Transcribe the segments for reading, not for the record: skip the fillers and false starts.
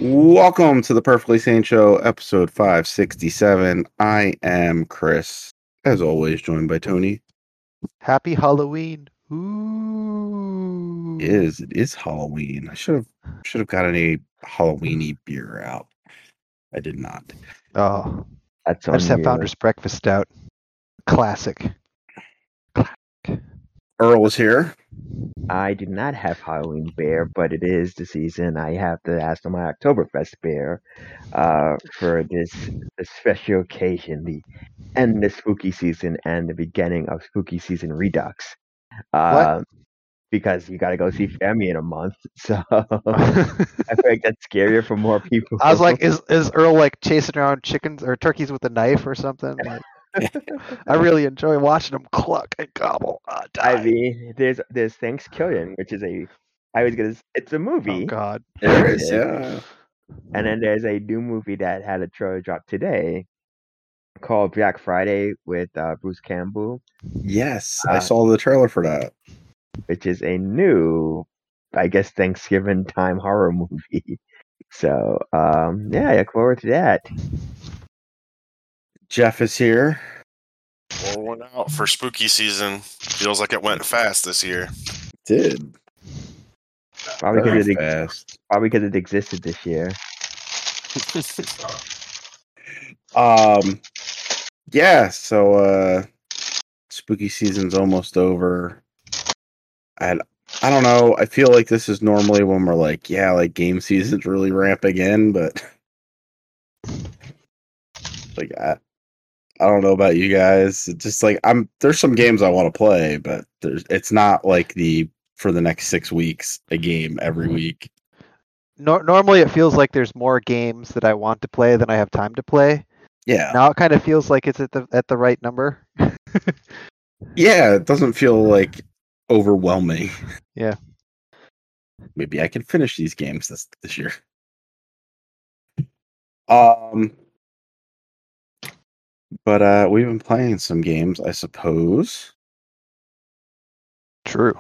Welcome to the Perfectly Sane Show, episode 567. I am Chris, as always, joined by Tony. Happy Halloween! Ooh. It is Halloween. I should have gotten a Halloweeny beer out. I did not. Oh, That's I just have Founder's Breakfast Stout. Classic. Earl is here. I do not have Halloween beer, but it is the season. I have to ask for my Oktoberfest beer for this special occasion, the end of spooky season and the beginning of spooky season redux. What? Because you got to go see Femi in a month, so I feel like that's scarier for more people. I was like, is Earl like chasing around chickens or turkeys with a knife or something? Like, I really enjoy watching them cluck and gobble. I mean, there's Thanksgiving, which is it's a movie. Oh God. There is, yeah. And then there's a new movie that had a trailer drop today called Black Friday with Bruce Campbell. Yes, I saw the trailer for that. Which is a new, I guess, Thanksgiving time horror movie. So, yeah, I look forward to that. Jeff is here. Rolling out for spooky season. Feels like it went fast this year. It did. Probably Very because fast. it existed this year. Yeah, so spooky season's almost over. I don't know. I feel like this is normally when we're like, yeah, like game season's really ramping in, but like I don't know about you guys. It's just like there's some games I want to play, but it's not like for the next 6 weeks a game every week. Normally it feels like there's more games that I want to play than I have time to play. Yeah. Now it kind of feels like it's at the right number. Yeah, it doesn't feel like overwhelming. Yeah. Maybe I can finish these games this year. But we've been playing some games, I suppose. True.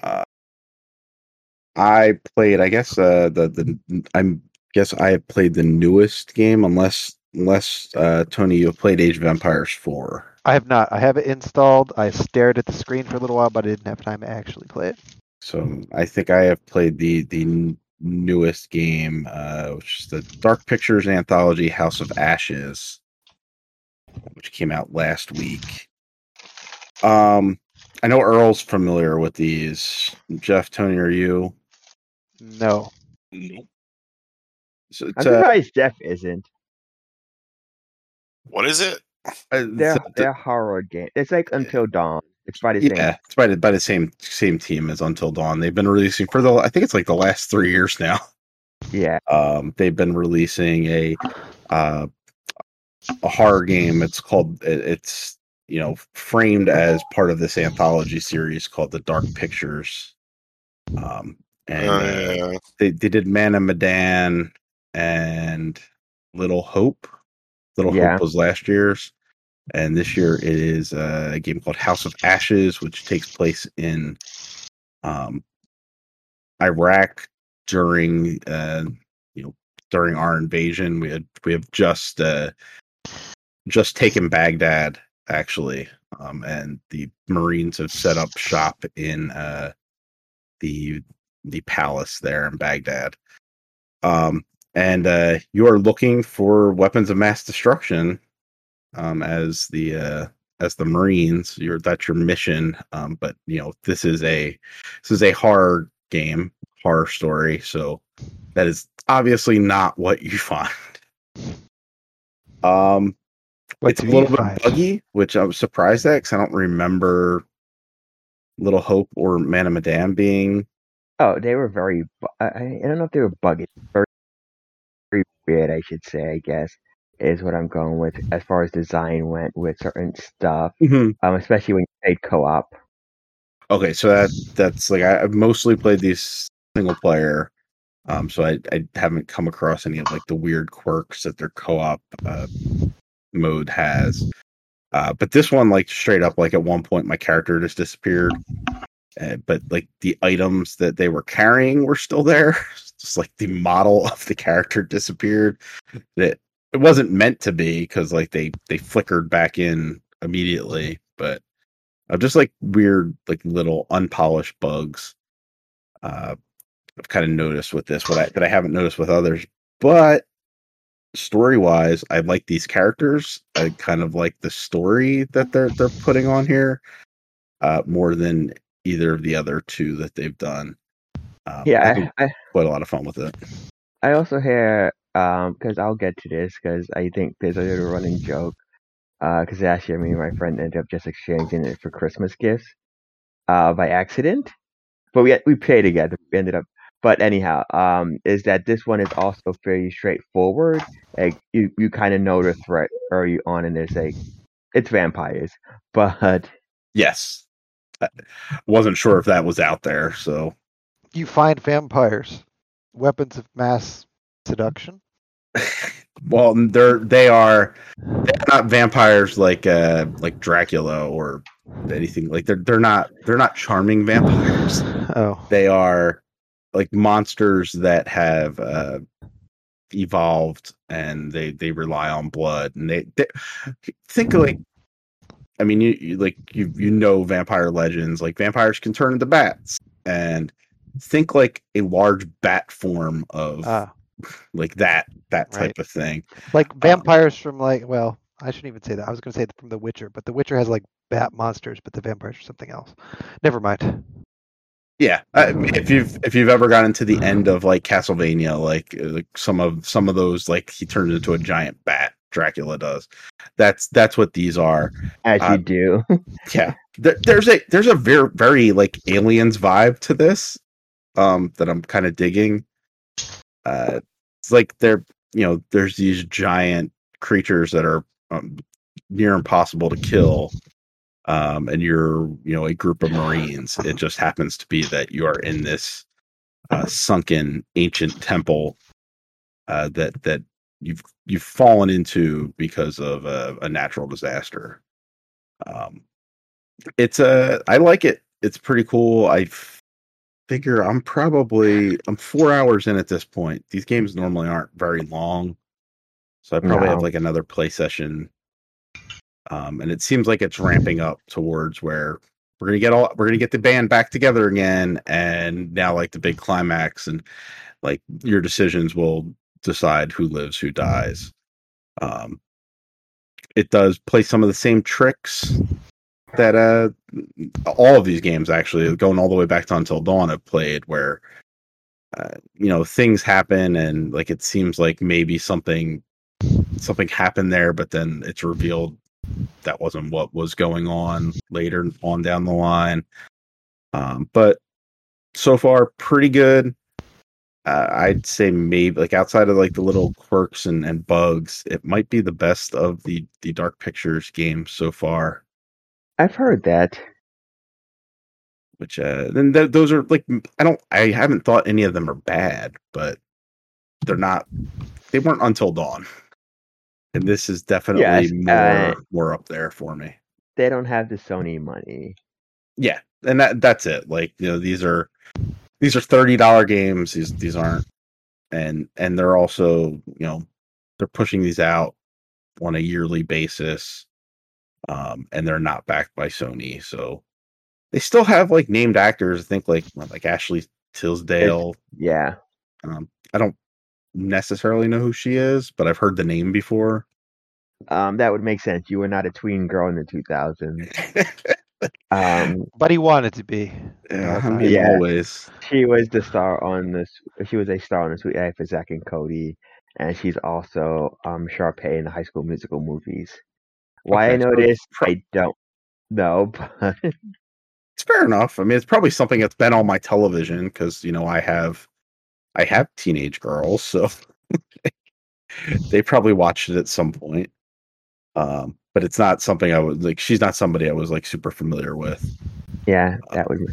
I played, I guess, I have played the newest game, unless Tony, you have played Age of Empires 4. I have not. I have it installed. I stared at the screen for a little while, but I didn't have time to actually play it. So I think I have played the newest game, which is the Dark Pictures anthology House of Ashes, which came out last week. I know Earl's familiar with these. Jeff, Tony, are you? No. So I'm surprised Jeff isn't. What is it? They're horror game. It's like Until Dawn. It's by the same. Yeah, it's by the same team as Until Dawn. They've been releasing for I think it's like the last 3 years now. Yeah. They've been releasing a horror game. It's called framed as part of this anthology series called the Dark Pictures. They did Man and Medan and Little Hope. Hope was last year's. And this year it is a game called House of Ashes, which takes place in Iraq during our invasion. We have just taken Baghdad, actually, and the Marines have set up shop in the palace there in Baghdad. And you are looking for weapons of mass destruction. As the Marines, that's your mission. But this is a horror game, horror story. So that is obviously not what you find. It's a little bit buggy, which I was surprised at because I don't remember Little Hope or Man and Medan being. Oh, they were very. I don't know if they were buggy. Very, very weird, I should say. I guess. Is what I'm going with as far as design went with certain stuff, especially when you played co-op. Okay, so that's like I've mostly played these single player, so I haven't come across any of like the weird quirks that their co-op mode has. But this one, like straight up, like at one point my character just disappeared, but like the items that they were carrying were still there. just like the model of the character disappeared. It wasn't meant to be because like they flickered back in immediately, but just like weird like little unpolished bugs. I've kind of noticed with this that I haven't noticed with others, but story wise, I like these characters. I kind of like the story that they're putting on here more than either of the other two that they've done. Yeah, I quite a lot of fun with it. I also hear because I'll get to this because I think there's a little running joke because actually me and my friend ended up just exchanging it for Christmas gifts by accident, but we played together. We ended up, but anyhow, is that this one is also fairly straightforward. Like you kind of know the threat early on, and it's like it's vampires, but Yes, I wasn't sure if that was out there, so. You find vampires, weapons of mass seduction. Well, they're not vampires like Dracula or anything. Like they're not charming vampires. Oh, They are like monsters that have evolved and they rely on blood, and they think like, I mean, you know vampire legends, like vampires can turn into bats, and think like a large bat form of like that type of thing. Like vampires from well, I shouldn't even say that. I was going to say from The Witcher, but The Witcher has like bat monsters, but the vampires are something else. Never mind. Yeah, if you've ever gotten to the end of like Castlevania, like some of those, like he turns into a giant bat. Dracula does. That's what these are. As you do. Yeah, there's a very very like Aliens vibe to this, that I'm kind of digging. It's like there's these giant creatures that are near impossible to kill. And you're, a group of Marines. It just happens to be that you are in this sunken ancient temple that you've fallen into because of a natural disaster. I like it. It's pretty cool. I figure I'm 4 hours in at this point. These games normally aren't very long, so I probably have like another play session. And it seems like it's ramping up towards where we're gonna get the band back together again, and now like the big climax, and like your decisions will decide who lives, who dies. It does play some of the same tricks that all of these games, actually, going all the way back to Until Dawn, have played, where things happen and like it seems like maybe something happened there, but then it's revealed that wasn't what was going on later on down the line. But so far, pretty good. I'd say maybe like outside of like the little quirks and bugs, it might be the best of the Dark Pictures games so far. I've heard that. Which then those are like, I haven't thought any of them are bad, but they weren't Until Dawn. And this is definitely more up there for me. They don't have the Sony money. Yeah, and that's it. Like, these are $30 games. These aren't, and they're also, they're pushing these out on a yearly basis, and they're not backed by Sony, so they still have like named actors. I think like Ashley Tisdale. Yeah. I don't necessarily know who she is, but I've heard the name before. That would make sense. You were not a tween girl in the 2000s. But he wanted to be. Yeah, I mean, always. She was the star on this. She was a star on the Sweet Life of Zack and Cody, and she's also Sharpay in the High School Musical movies. Why I know this, I don't know, but it's fair enough. I mean, it's probably something that's been on my television because I have teenage girls, so they probably watched it at some point. But it's not something I was like. She's not somebody I was like super familiar with. Yeah, that would.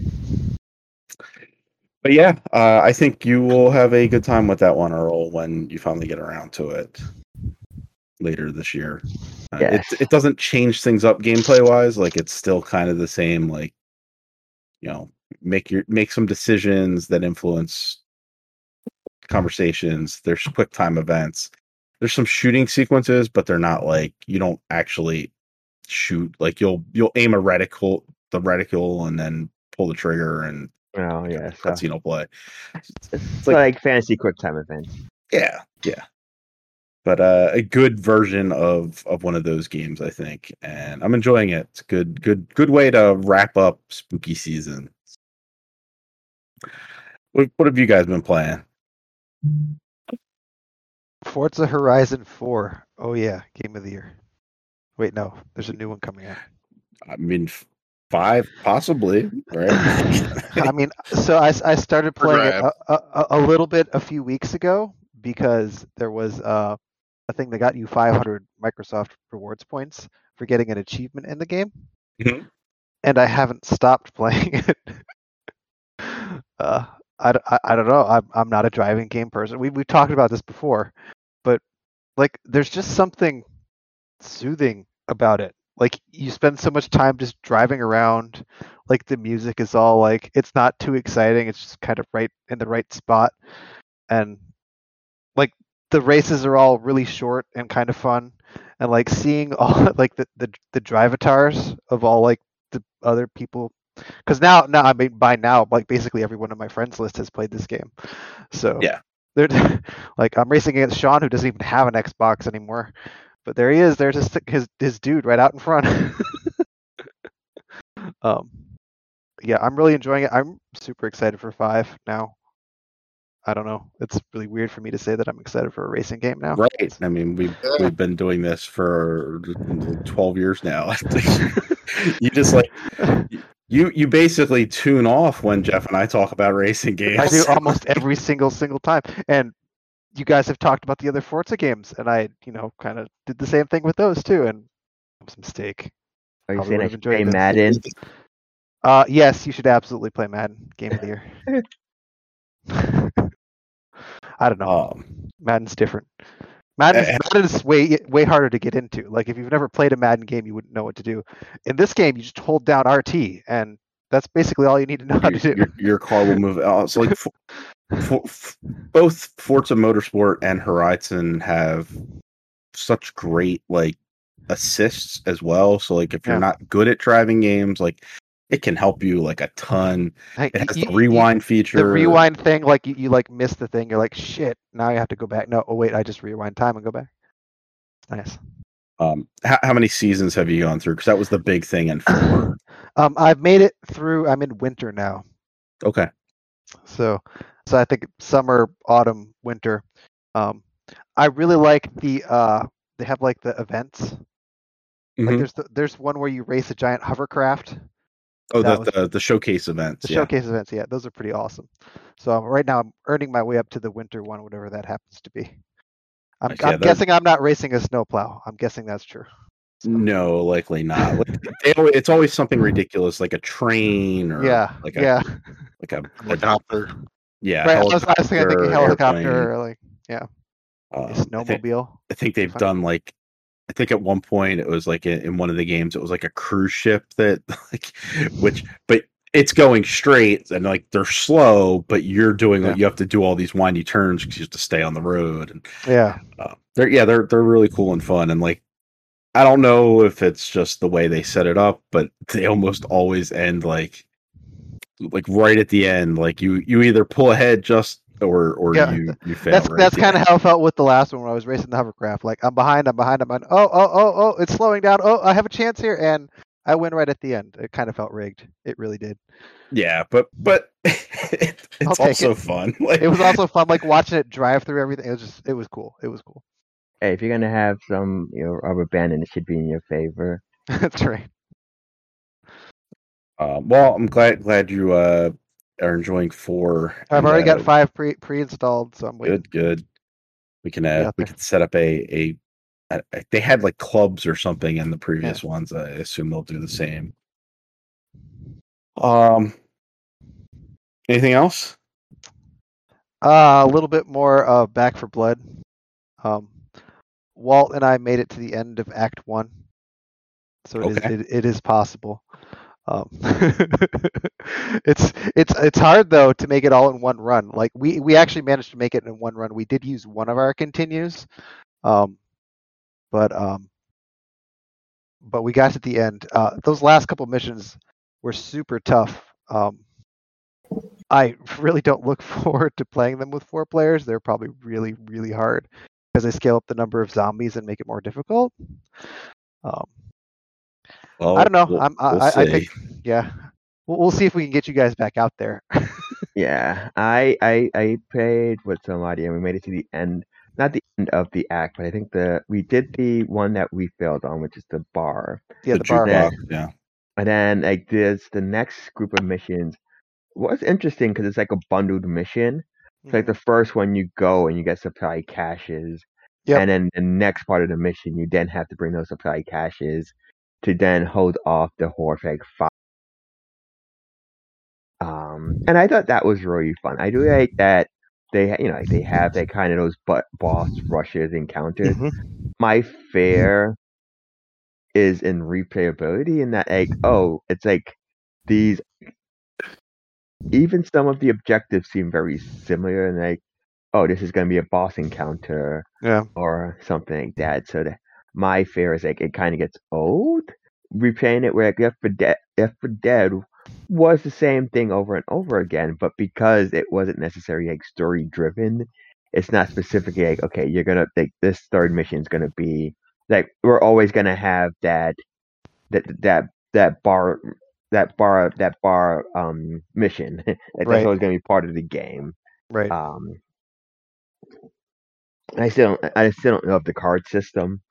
But yeah, I think you will have a good time with that one, Earl, when you finally get around to it later this year. Yes. It doesn't change things up gameplay wise. Like, it's still kind of the same. Like, make some decisions that influence conversations. There's quick time events. There's some shooting sequences, but they're not like you don't actually shoot. Like you'll aim the reticle, and then pull the trigger, and Oh yeah, so cutscene will play. it's like fantasy quick time events. Yeah. But a good version of one of those games, I think, and I'm enjoying it. It's a good way to wrap up spooky season. What have you guys been playing? Forza Horizon 4. Oh yeah, game of the year. Wait, no, there's a new one coming out. I mean, 5 possibly, right? I mean, so I started playing it a little bit a few weeks ago because there was a thing that got you 500 Microsoft rewards points for getting an achievement in the game, Mhm. and I haven't stopped playing it. I don't know. I'm not a driving game person. We've talked about this before, but like there's just something soothing about it. Like you spend so much time just driving around. Like the music is all like it's not too exciting. It's just kind of right in the right spot, and like the races are all really short and kind of fun. And like seeing all like the drivatars of all like the other people, because now I mean by now like basically everyone on my friends list has played this game, so Yeah. they're like I'm racing against Sean who doesn't even have an Xbox anymore, but there he is. There's his dude right out in front. Yeah, I'm really enjoying it. I'm super excited for 5 now. I don't know. It's really weird for me to say that I'm excited for a racing game now. Right. I mean, we've been doing this for 12 years now. You just like you basically tune off when Jeff and I talk about racing games. I do almost every single time. And you guys have talked about the other Forza games, and I, kind of did the same thing with those too, and it was a mistake. Are you Probably saying I would've should play enjoyed Madden? Yes, you should absolutely play Madden, Game of the Year. I don't know. Madden's different. Madden's way harder to get into. Like if you've never played a Madden game, you wouldn't know what to do. In this game, you just hold down RT, and that's basically all you need to know how to do. Your car will move. It's like both Forza Motorsport and Horizon have such great like assists as well. So like if you're not good at driving games, like it can help you like a ton. It has the rewind feature. The rewind thing, like you like miss the thing, you're like shit. Now you have to go back. No, oh wait, I just rewind time and go back. Nice. How many seasons have you gone through? Because that was the big thing in 4. I've made it through. I'm in winter now. Okay. So I think summer, autumn, winter. I really like the they have like the events. Like there's one where you race a giant hovercraft. Oh, the showcase events. The showcase events, yeah, those are pretty awesome. So right now I'm earning my way up to the winter one, whatever that happens to be. I'm guessing I'm not racing a snowplow. I'm guessing that's true. So. No, likely not. Like, it's always something ridiculous, like a train or like a helicopter. Yeah, right. I was thinking helicopter, or like a snowmobile. I think they've done like. I think at one point it was like in one of the games it was like a cruise ship that like but it's going straight and like they're slow, but you're doing you have to do all these windy turns because you have to stay on the road and they're really cool and fun, and like I don't know if it's just the way they set it up, but they almost always end like right at the end, like you either pull ahead just or you fail. That's kind of how it felt with the last one when I was racing the hovercraft. Like I'm behind. Oh, it's slowing down. Oh, I have a chance here, and I win right at the end. It kind of felt rigged. It really did. Yeah, but it's also fun. Like, it was also fun, like watching it drive through everything. It was cool. It was cool. Hey, if you're gonna have some rubber band, and it should be in your favor. That's right. Well, I'm glad you are enjoying 4. I've already got 5 pre-installed, so I'm waiting. Good. We can set up a they had like clubs or something in the previous ones. I assume they'll do the same. Anything else? A little bit more of Back 4 Blood. Walt and I made it to the end of Act 1, so it is possible. It's hard though to make it all in one run. Like we actually managed to make it in one run. We did use one of our continues, but we got to the end. Those last couple missions were super tough. I really don't look forward to playing them with 4 players. They're probably really, really hard because they scale up the number of zombies and make it more difficult. Well, I don't know. we'll I think, see. yeah, we'll see if we can get you guys back out there. Yeah, I played with somebody and we made it to the end. Not the end of the act, but I think we did the one that we failed on, which is the bar. Yeah, the bar. Then- jukebox, yeah. And then like there's the next group of missions. What's interesting because it's like a bundled mission. It's like the first one you go and you get supply caches, Yep. and then the next part of the mission you then have to bring those supply caches to then hold off the horde for like 5. And I thought that was really fun. I do like that they like they have that kind of those boss rushes encounters. Mhm. My fear is in replayability in that like it's like these even some of the objectives seem very similar and like this is going to be a boss encounter Yeah. or something like that. So my fear is like it kind of gets old replaying it where like Left 4 Dead was the same thing over and over again, but because it wasn't necessarily like story driven, it's not specifically like okay, you're gonna like this third mission is gonna be like we're always gonna have that bar mission. Like, Right. That's always gonna be part of the game. Right. I still don't love the card system.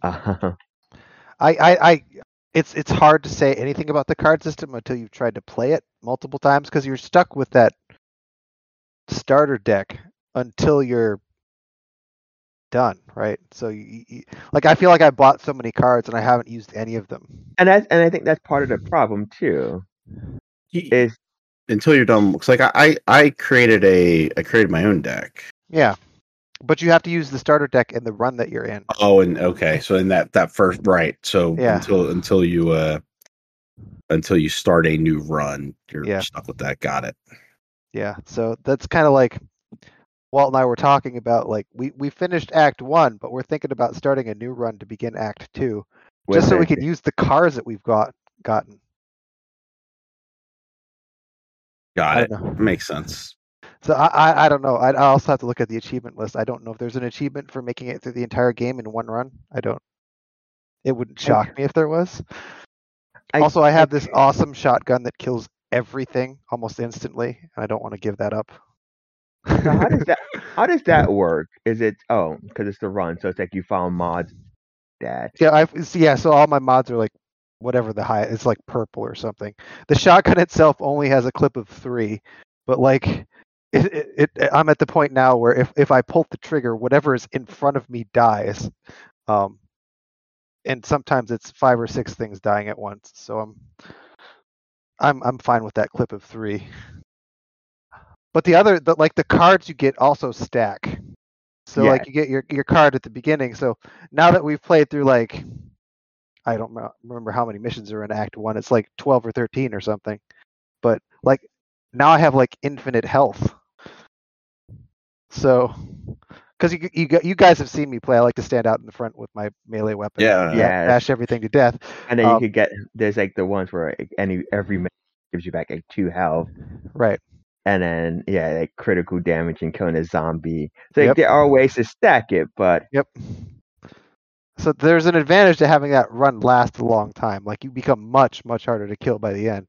It's hard to say anything about the card system until you've tried to play it multiple times because you're stuck with that starter deck until you're done, right? So you like I feel like I bought so many cards and I haven't used any of them. And I think that's part of the problem too. Is Until you're done, looks like I created my own deck. Yeah, but you have to use the starter deck in the run that you're in. Oh, and okay, so in that first right, so Yeah. until you start a new run, you're Yeah. stuck with that. Got it. Yeah, so that's kind of like Walt and I were talking about. Like we finished Act 1, but we're thinking about starting a new run to begin Act 2, just so we can use the cards that we've gotten. Got I it. don't know. Makes sense. So I don't know. I also have to look at the achievement list. I don't know if there's an achievement for making it through the entire game in one run. I don't. It wouldn't shock me if there was. Also, I have this awesome shotgun that kills everything almost instantly, and I don't want to give that up. So how does that work? Is it because it's the run, so it's like you found mods that Yeah, so all my mods are like whatever the high. It's like purple or something. The shotgun itself only has a clip of 3, but like I'm at the point now where if I pull the trigger, whatever is in front of me dies. And sometimes it's 5 or 6 things dying at once. So I'm fine with that clip of 3. But the cards you get also stack. So like you get your card at the beginning. So now that we've played through like I don't remember how many missions are in Act 1. It's like 12 or 13 or something. But like now I have like infinite health. So because you guys have seen me play, I like to stand out in the front with my melee weapon. Yeah. Bash everything to death. And then you could get there's like the ones where every minute gives you back like 2 health. Right. And then like critical damage and killing a zombie. So like, there are ways to stack it, but Yep. So there's an advantage to having that run last a long time. Like you become much, much harder to kill by the end.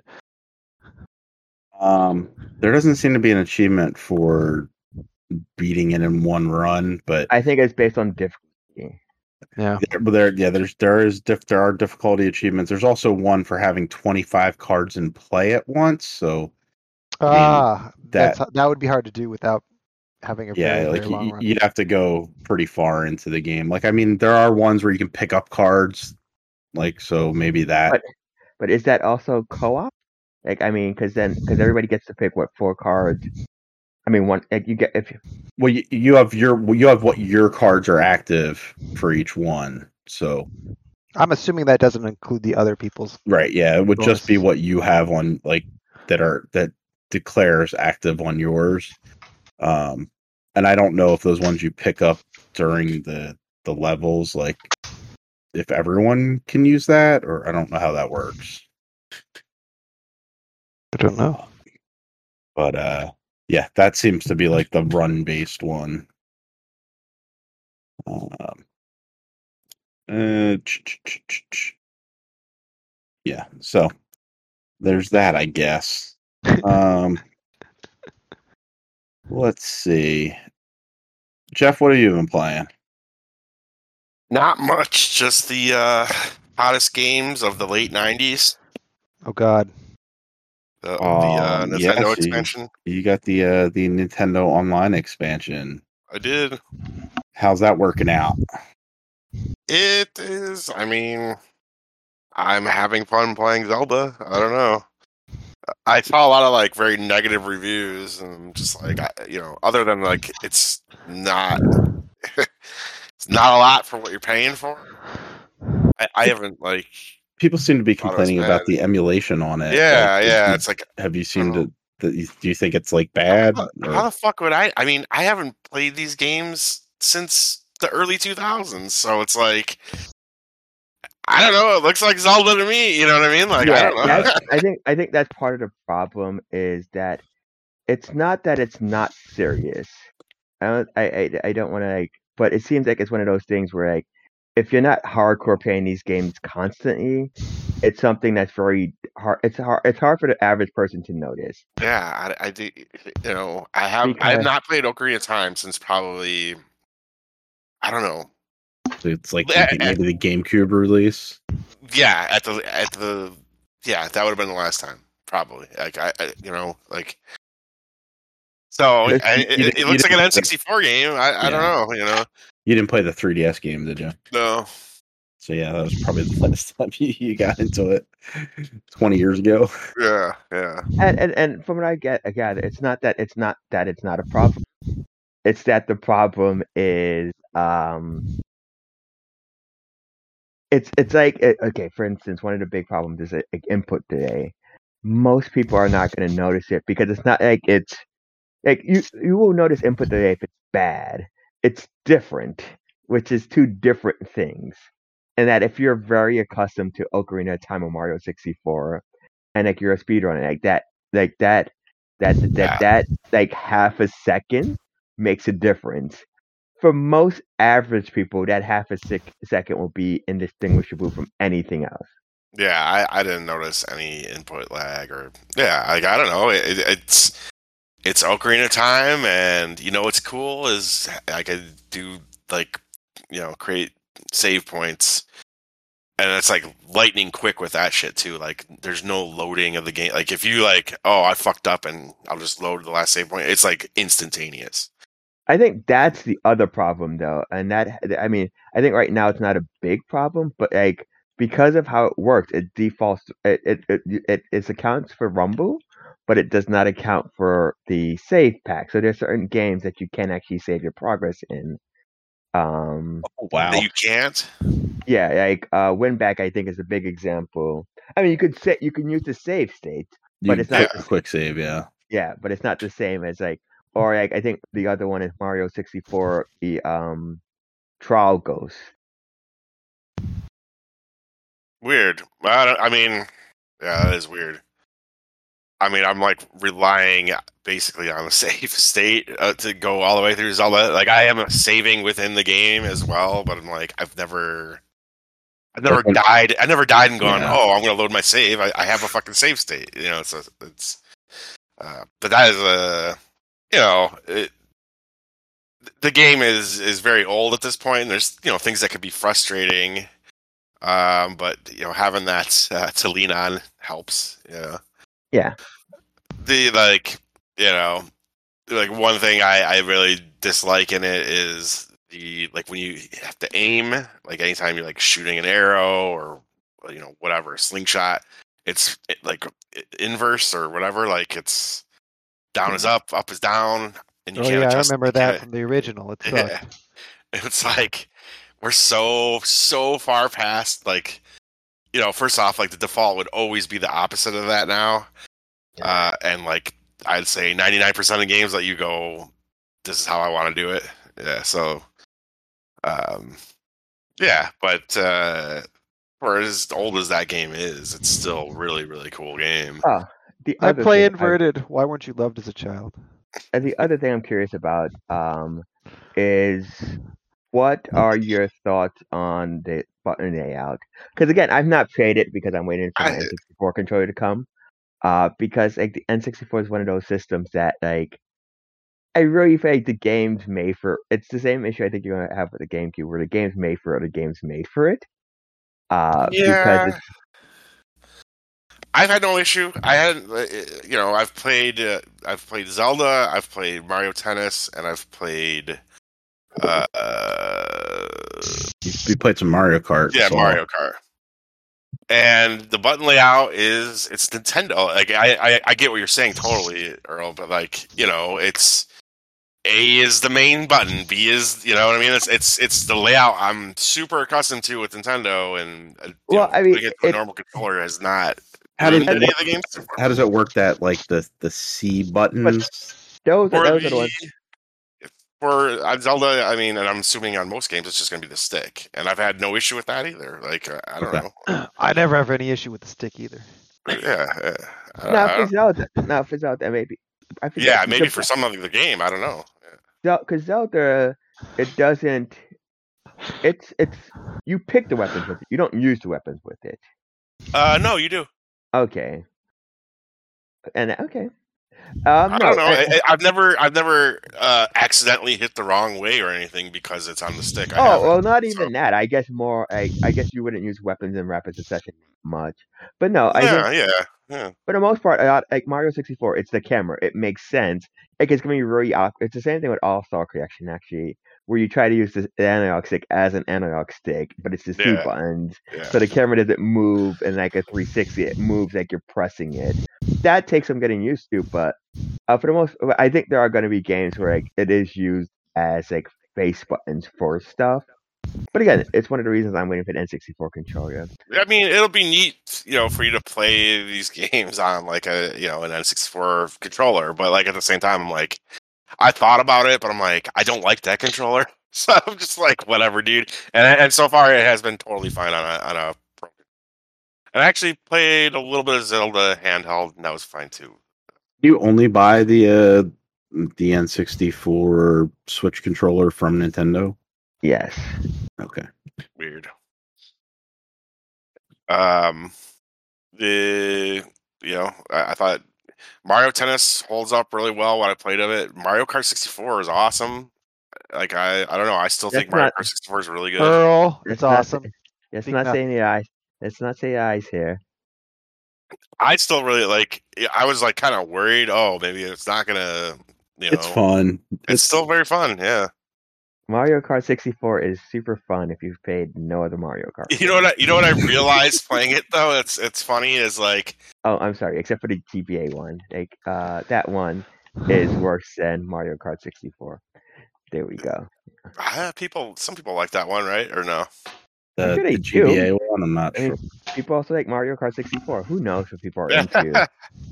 There doesn't seem to be an achievement for beating it in one run, but I think it's based on difficulty. Yeah. There are difficulty achievements. There's also one for having 25 cards in play at once. So that would be hard to do without having a very long run. You'd have to go pretty far into the game. Like, I mean, there are ones where you can pick up cards, like, so maybe that. But is that also co-op? Like, I mean, because everybody gets to pick 4 cards. I mean, one like you get you have what your cards are active for each one. So I'm assuming that doesn't include the other people's. Right, yeah, it would just be Bonuses. what you have on like that declares active on yours. And I don't know if those ones you pick up during the levels, like if everyone can use that, or I don't know how that works. I don't know. But yeah, that seems to be like the run based one. Yeah, so there's that, I guess. Let's see. Jeff, what have you been playing? Not much, just the hottest games of the late '90s. Oh God. The Yes, Nintendo expansion. You got the Nintendo Online expansion. I did. How's that working out? It is. I mean, I'm having fun playing Zelda. I don't know. I saw a lot of like very negative reviews, and I'm just like, other than like, it's not a lot for what you're paying for. I haven't like. People seem to be thought it was complaining bad. about the emulation on it. Yeah, Like, yeah. It's like, have you seen I don't do you think it's like bad? how the fuck would I? I mean, I haven't played these games since the early 2000s, so it's like, I don't know. It looks like Zelda to me. You know what I mean? Like, I don't know. I think that's part of the problem is that it's not that it's not serious. I don't want to like, but it seems like it's one of those things where like, if you're not hardcore playing these games constantly, it's something that's very hard. It's hard for the average person to notice. Yeah, I do. I have not played Ocarina of Time since probably, I don't know. It's like maybe the GameCube release. Yeah, at the yeah, that would have been the last time probably. Like like. So it looks like an N64 game. I don't know. You didn't play the 3DS game, did you? No. So yeah, that was probably the last time you got into it. 20 years ago. Yeah. And from what I get, again, it's not that it's not a problem. It's that the problem is it's like okay, for instance, one of the big problems is like input delay. Most people are not going to notice it because it's not like it's like you will notice input delay if it's bad. It's different, which is two different things. And that if you're very accustomed to Ocarina of Time or Mario 64, and like you're a speedrunner, that like half a second makes a difference. For most average people, that half a second will be indistinguishable from anything else. Yeah, I didn't notice any input lag or like I don't know. It's Ocarina of Time, and what's cool is I could do like create save points, and it's like lightning quick with that shit too. Like there's no loading of the game. Like if you like, oh, I fucked up and I'll just load the last save point. It's like instantaneous. I think that's the other problem though, and that I mean I think right now it's not a big problem, but like because of how it works, it defaults it accounts for Rumble, but it does not account for the save pack. So there's certain games that you can actually save your progress in. Wow. That you can't. Yeah, like Winback I think is a big example. I mean, you can use the save state, but it's not a quick save, yeah. Yeah, but it's not the same as like, or like I think the other one is Mario 64, the Trial Ghost. Weird. I mean, yeah, that is weird. I mean, I'm like relying basically on the save state to go all the way through Zelda. Like I am saving within the game as well, but I'm like I've never died. I never died and gone, oh, I'm gonna load my save. I have a fucking save state. But that is the game is very old at this point. And there's things that could be frustrating, but having that to lean on helps. Yeah. The like one thing I really dislike in it is the like when you have to aim, like anytime you're like shooting an arrow or whatever, slingshot, it's like inverse or whatever, like it's down is up is down, and you can't adjust. I remember that from the original. It sucked. It's like we're so far past, like, first off, like the default would always be the opposite of that now. And like I'd say 99% of games that you go, this is how I want to do it. Yeah. So, yeah, but for as old as that game is, it's still really, really cool game. Oh, I play inverted. Why weren't you loved as a child? And the other thing I'm curious about is what are your thoughts on the button layout? Because again, I've not played it because I'm waiting for my N64 controller to come. Because like the N64 is one of those systems that like I really feel like the game's made for. It's the same issue I think you're gonna have with the GameCube, where the game's made for it, the game's made for it. Because I've had no issue. I hadn't, I've played Zelda, I've played Mario Tennis, and I've played. You played some Mario Kart. Yeah, so. Mario Kart. And the button layout it's Nintendo. Like I get what you're saying totally, Earl, but like it's A is the main button, B is what I mean. It's the layout I'm super accustomed to with Nintendo, and a normal controller has not. How does it work that like the C buttons? Those are the ones. For Zelda, I mean, and I'm assuming on most games it's just going to be the stick, and I've had no issue with that either. Like I don't know. I never have any issue with the stick either. Yeah. Not for Zelda, maybe. Maybe for some of the game. I don't know. Because Zelda, it doesn't. It's you pick the weapons with it. You don't use the weapons with it. No, you do. Okay. And okay. I don't know. I've never accidentally hit the wrong way or anything because it's on the stick. Not even that. I guess more. I guess you wouldn't use weapons in rapid succession much. But no, yeah. For the most part, like Mario 64, it's the camera. It makes sense. Like it's gonna be really awkward. It's the same thing with All Star Collection actually, where you try to use the analog stick as an analog stick, but it's the C buttons. Yeah. So the camera doesn't move, and like a 360, it moves like you're pressing it. That takes some getting used to, but for the most, I think there are going to be games where like it is used as like face buttons for stuff. But again, it's one of the reasons I'm waiting for the N64 controller. I mean, it'll be neat, for you to play these games on like an N64 controller. But like at the same time, I'm like, I thought about it, but I'm like, I don't like that controller, so I'm just like, whatever, dude. And so far, it has been totally fine on a Pro. And I actually played a little bit of Zelda handheld, and that was fine too. You only buy the N64 Switch controller from Nintendo? Yes. Okay. Weird. I thought Mario Tennis holds up really well when I played of it. Mario Kart 64 is awesome. Like I don't know. I still think Mario Kart 64 is really good. Earl, it's awesome. It's not saying the eyes. It's not saying eyes here. I still really like. I was like kind of worried. Oh, maybe it's not gonna. It's fun. It's still very fun. Yeah. Mario Kart 64 is super fun if you've played no other Mario Kart. You know what I realized playing it though? It's funny is like. Oh, I'm sorry. Except for the GBA one, like that one is worse than Mario Kart 64. There we go. Some people like that one, right? Or no? The GBA one, I'm not sure. People also like Mario Kart 64. Who knows what people are into?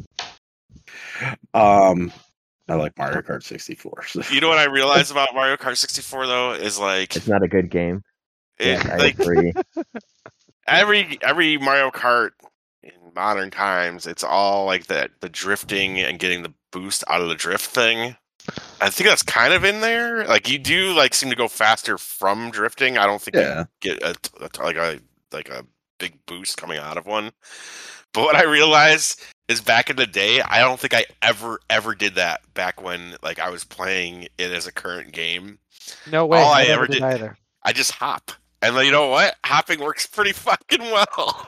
I like Mario Kart 64. So. You know what I realized about Mario Kart 64 though is like it's not a good game. Yes, I agree. Every Mario Kart in modern times, it's all like the drifting and getting the boost out of the drift thing. I think that's kind of in there. Like you do like seem to go faster from drifting. I don't think you get a big boost coming out of one. But what I realized is back in the day, I don't think I ever did that back when like I was playing it as a current game. No way. All I ever did either. I just hop. And you know what? Hopping works pretty fucking well.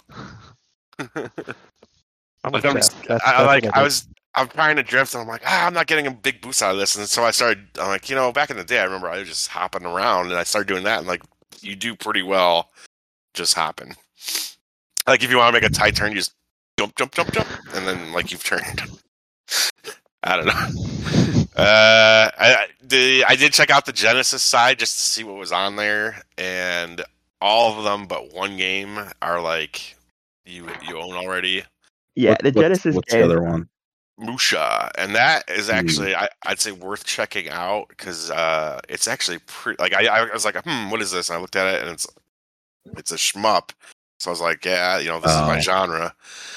I'm trying to drift, and I'm like, I'm not getting a big boost out of this. And so I'm like, back in the day, I remember I was just hopping around, and I started doing that, and like, you do pretty well just hopping. Like, if you want to make a tight turn, you just jump, and then, like, you've turned. I don't know. I did check out the Genesis side just to see what was on there, and all of them but one game are like you own already. Yeah, the Genesis What's the games. other one? Musha, and that is actually I'd say worth checking out because it's actually pretty. Like I was like, what is this? And I looked at it, and it's a shmup. So I was like, yeah, this is my genre.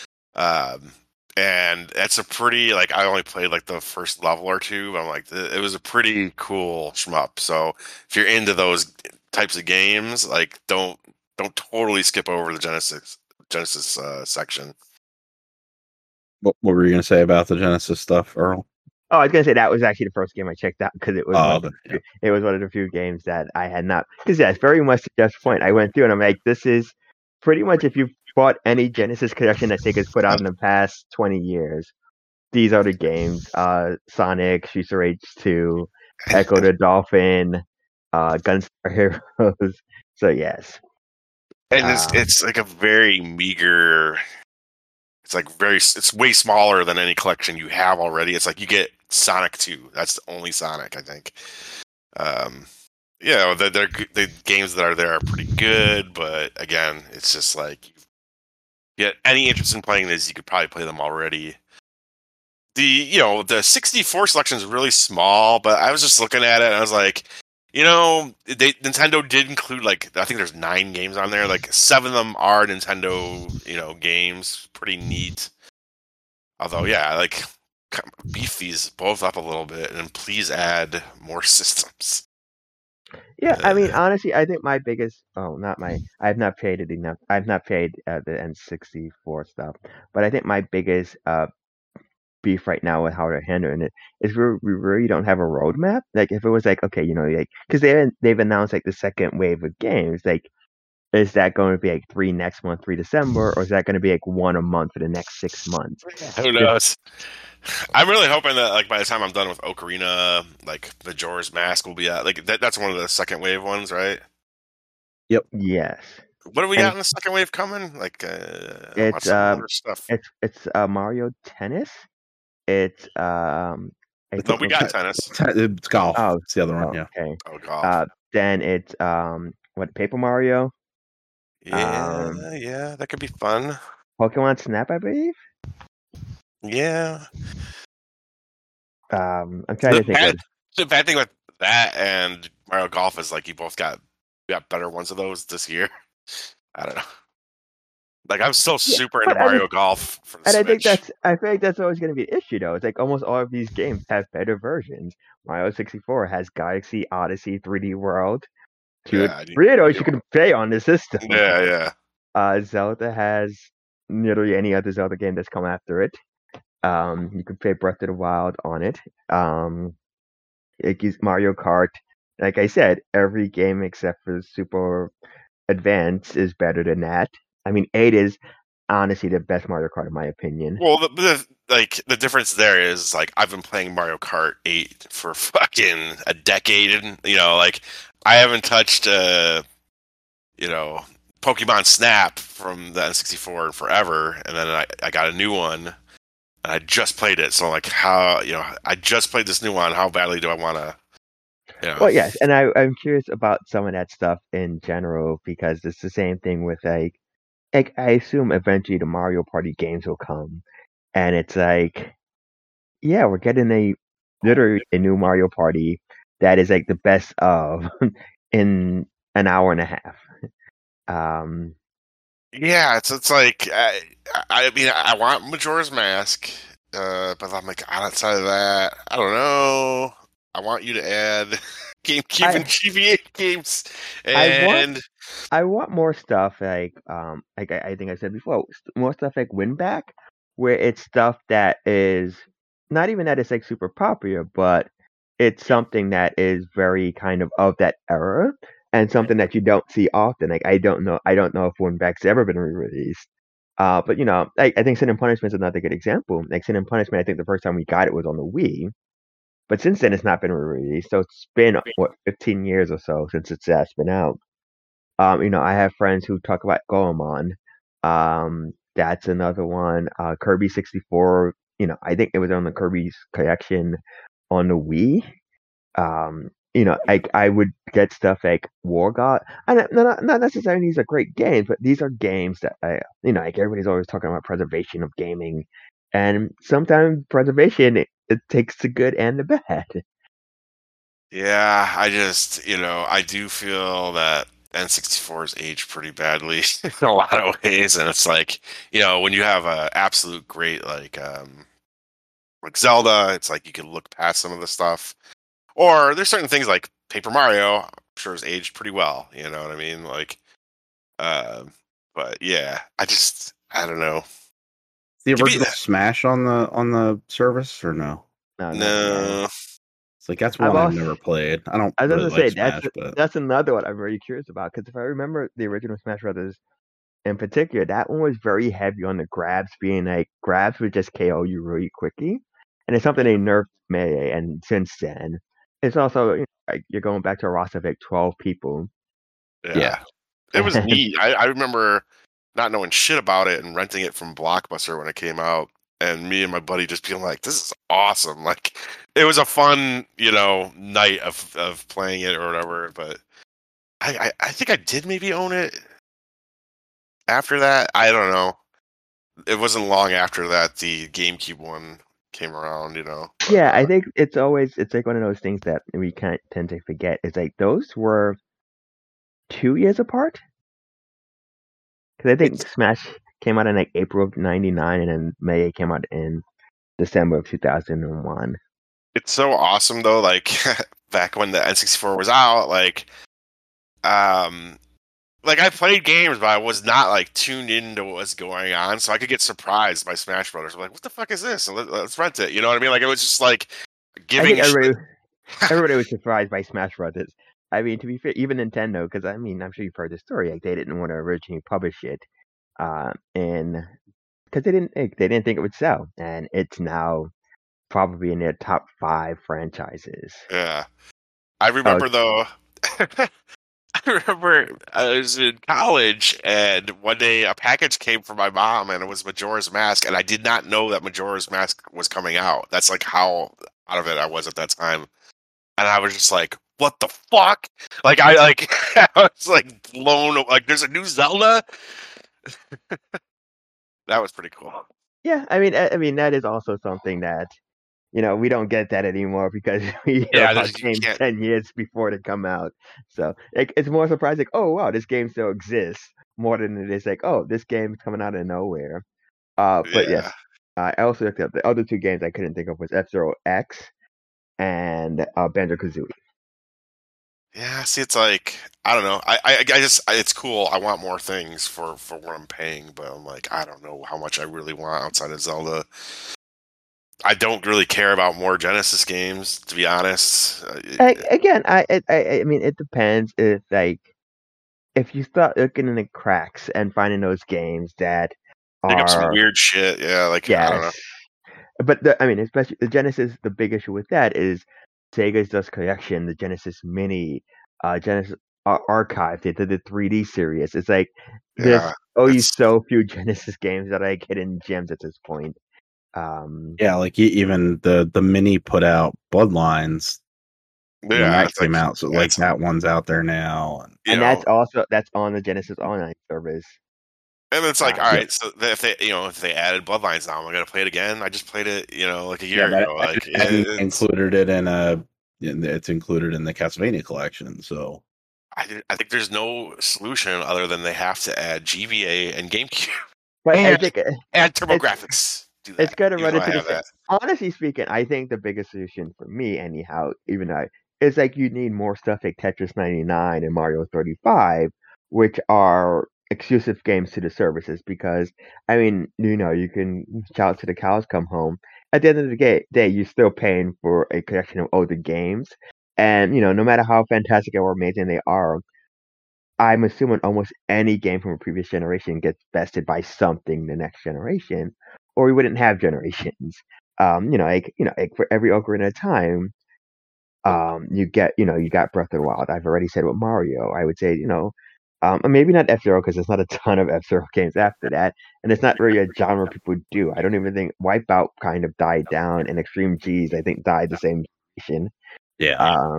And that's a pretty like I only played like the first level or two, but I'm like it was a pretty cool shmup. So if you're into those types of games, like don't totally skip over the Genesis section. What were you going to say about the Genesis stuff, Earl? Oh, I was gonna say that was actually the first game I checked out because it was Yeah. it was one of the few games that I had not. Because yes, very much to Jeff's point, I went through and I'm like, this is pretty much if you've bought any Genesis collection that Sega's put out in the past 20 years, these are the games: Sonic, Streets of Rage 2, Echo the Dolphin, Gunstar Heroes. So yes, and it's like a very meager. It's like it's way smaller than any collection you have already. It's like you get Sonic 2. That's the only Sonic, I think. The games that are there are pretty good, but again, it's just like you get any interest in playing this, you could probably play them already. The 64 selection is really small, but I was just looking at it and I was like, Nintendo did include like I think there's 9 games on there. Like 7 of them are Nintendo, games. Pretty neat. Although, yeah, like beef these both up a little bit, and please add more systems. Yeah, I mean, honestly, I think my biggest I've not played it enough. I've not played the N64 stuff, but I think my biggest beef right now with how they're handling it is we really don't have a roadmap. Like if it was like, okay, like because they've announced like the second wave of games, like is that going to be like 3 next month, 3 December, or is that going to be like 1 a month for the next 6 months? Who knows? I'm really hoping that like by the time I'm done with Ocarina, like Majora's Mask will be out. Like that's one of the second wave ones, right? Yep. Yes. What do we got in the second wave coming? Like it's other stuff. It's Mario Tennis. It's no, we got tennis. It's golf. Oh, it's the other one. Yeah. Okay. Oh, golf. Then it's Paper Mario. Yeah, that could be fun. Pokemon Snap, I believe. Yeah. I'm trying to think. The bad thing with that and Mario Golf is like you both got better ones of those this year. I don't know. Like I'm still super into Mario Golf for the Switch. I feel like that's always going to be an issue though. It's like almost all of these games have better versions. Mario 64 has Galaxy, Odyssey, 3D World. 3 of those you can play on the system. Yeah. Zelda has literally any other Zelda game that's come after it. You can play Breath of the Wild on it. It gives Mario Kart. Like I said, every game except for Super Advance is better than that. I mean, 8 is honestly the best Mario Kart in my opinion. Well, the difference there is like I've been playing Mario Kart 8 for fucking a decade, and like I haven't touched Pokemon Snap from the N64 in forever, and then I got a new one, and I just played it. So like, how I just played this new one. How badly do I want to? Well, yes, and I'm curious about some of that stuff in general because it's the same thing with like I assume eventually the Mario Party games will come, and it's like, yeah, we're getting literally a new Mario Party that is like the best of in an hour and a half. Yeah, it's like I mean I want Majora's Mask, but I'm like outside of that, I don't know. I want you to add GameCube and GBA games, and I want more stuff like I think I said before, more stuff like Winback, where it's stuff that is not even that it's like super popular, but it's something that is very kind of that era and something that you don't see often. Like I don't know if Winback's ever been re-released. But I think Sin and Punishment is another good example. Like Sin and Punishment, I think the first time we got it was on the Wii. But since then, it's not been re-released. So it's been 15 years or so since it's been out. I have friends who talk about Goemon. That's another one. Kirby 64. I think it was on the Kirby's collection. on the Wii. I would get stuff like War God. And not necessarily these are great games, but these are games that like everybody's always talking about preservation of gaming, and sometimes preservation it takes the good and the bad. Yeah, I do feel that N64 has aged pretty badly in a lot of ways, and it's like, when you have a absolute great like Zelda, it's like you can look past some of the stuff. Or there's certain things like Paper Mario, I'm sure has aged pretty well. You know what I mean? Like, but yeah, I don't know. The Give me original that. Smash on the service or no? No, not No, It's like that's I've one I've also, never played. I don't I was really gonna like say Smash, but that's another one I'm very curious about because if I remember the original Smash Brothers in particular, that one was very heavy on the grabs, being like grabs would just KO you really quickly, and it's something they nerfed Melee, and since then it's also like you're going back to a roster of like 12 people. yeah, it was neat. I remember not knowing shit about it and renting it from Blockbuster when it came out, and me and my buddy just being like, "This is awesome!" Like, it was a fun, night of playing it or whatever. But I think I did maybe own it after that. I don't know. It wasn't long after that the GameCube one came around, But, Yeah, I think it's like one of those things that we kind of tend to forget. It's like those were 2 years apart because I think it's Smash came out in like April of '99, and then Melee came out in December of 2001. it's so awesome though. Like back when the N64 was out, um, like I played games, but I was not like tuned into what was going on, so I could get surprised by Smash Brothers. I'm like, what the fuck is this? And let's rent it. You know what I mean? Like it was just like I giving think a shit. everybody was surprised by Smash Brothers. I mean, to be fair, even Nintendo, because I mean, I'm sure you've heard the story. Like they didn't want to originally publish it, and because they didn't think it would sell, and it's now probably in their top 5 franchises. Yeah, I Oh, remember though. I remember I was in college, and one day a package came from my mom, and it was Majora's Mask, and I did not know that Majora's Mask was coming out. That's like how out of it I was at that time, and I was just like, "What the fuck?" Like I was like blown. Like, there's a new Zelda. That was pretty cool. yeah. I mean that is also something that we don't get that anymore because we hear Yeah, about you games can't. 10 years before they come out. So it's more surprising. Oh wow, this game still exists more than it is like, oh, this game is coming out of nowhere. But yes, Yeah, I also looked up the other 2 games I couldn't think of was F-Zero X and Banjo Kazooie. yeah. See, it's like I don't know. It's cool. I want more things for what I'm paying, but I'm like, I don't know how much I really want outside of Zelda. I don't really care about more Genesis games, to be honest. Again, I mean, it depends if you start looking in the cracks and finding those games that Pick up some are weird shit. Yeah, like I don't yes, know. but I mean, especially the Genesis, the big issue with that is Sega's Dust Collection, the Genesis Mini, Genesis Archive. They did the 3D series. It's like there's Yeah, only it's so few Genesis games that are like hidden gems at this point. yeah, like even the mini put out Bloodlines when yeah, that it's like came out. So like it's that one's out there now. And you And know, that's on the Genesis Online service. and it's like, all Um, yeah, right, so if they added Bloodlines now, am I gonna play it again? I just played it, like a yeah, year but ago. I Like hadn't it's, included it it's included in the Castlevania collection. So I think there's no solution other than they have to add GBA and GameCube but I and think add it's TurboGrafx. Do it's that, going to even run though I into the have same. that. Honestly speaking, I think the biggest solution for me, anyhow, even I, is like you need more stuff like Tetris 99 and Mario 35, which are exclusive games to the services. Because I mean, you can shout to the cows come home. At the end of the day, you're still paying for a collection of older games, and no matter how fantastic or amazing they are, I'm assuming almost any game from a previous generation gets bested by something the next generation, or we wouldn't have generations. Like for every Ocarina of Time, you got Breath of the Wild. I've already said with Mario. I would say, maybe not F-Zero because there's not a ton of F-Zero games after that, and it's not really a genre people do. I don't even think Wipeout kind of died down, and Extreme G's I think died the same generation. Yeah.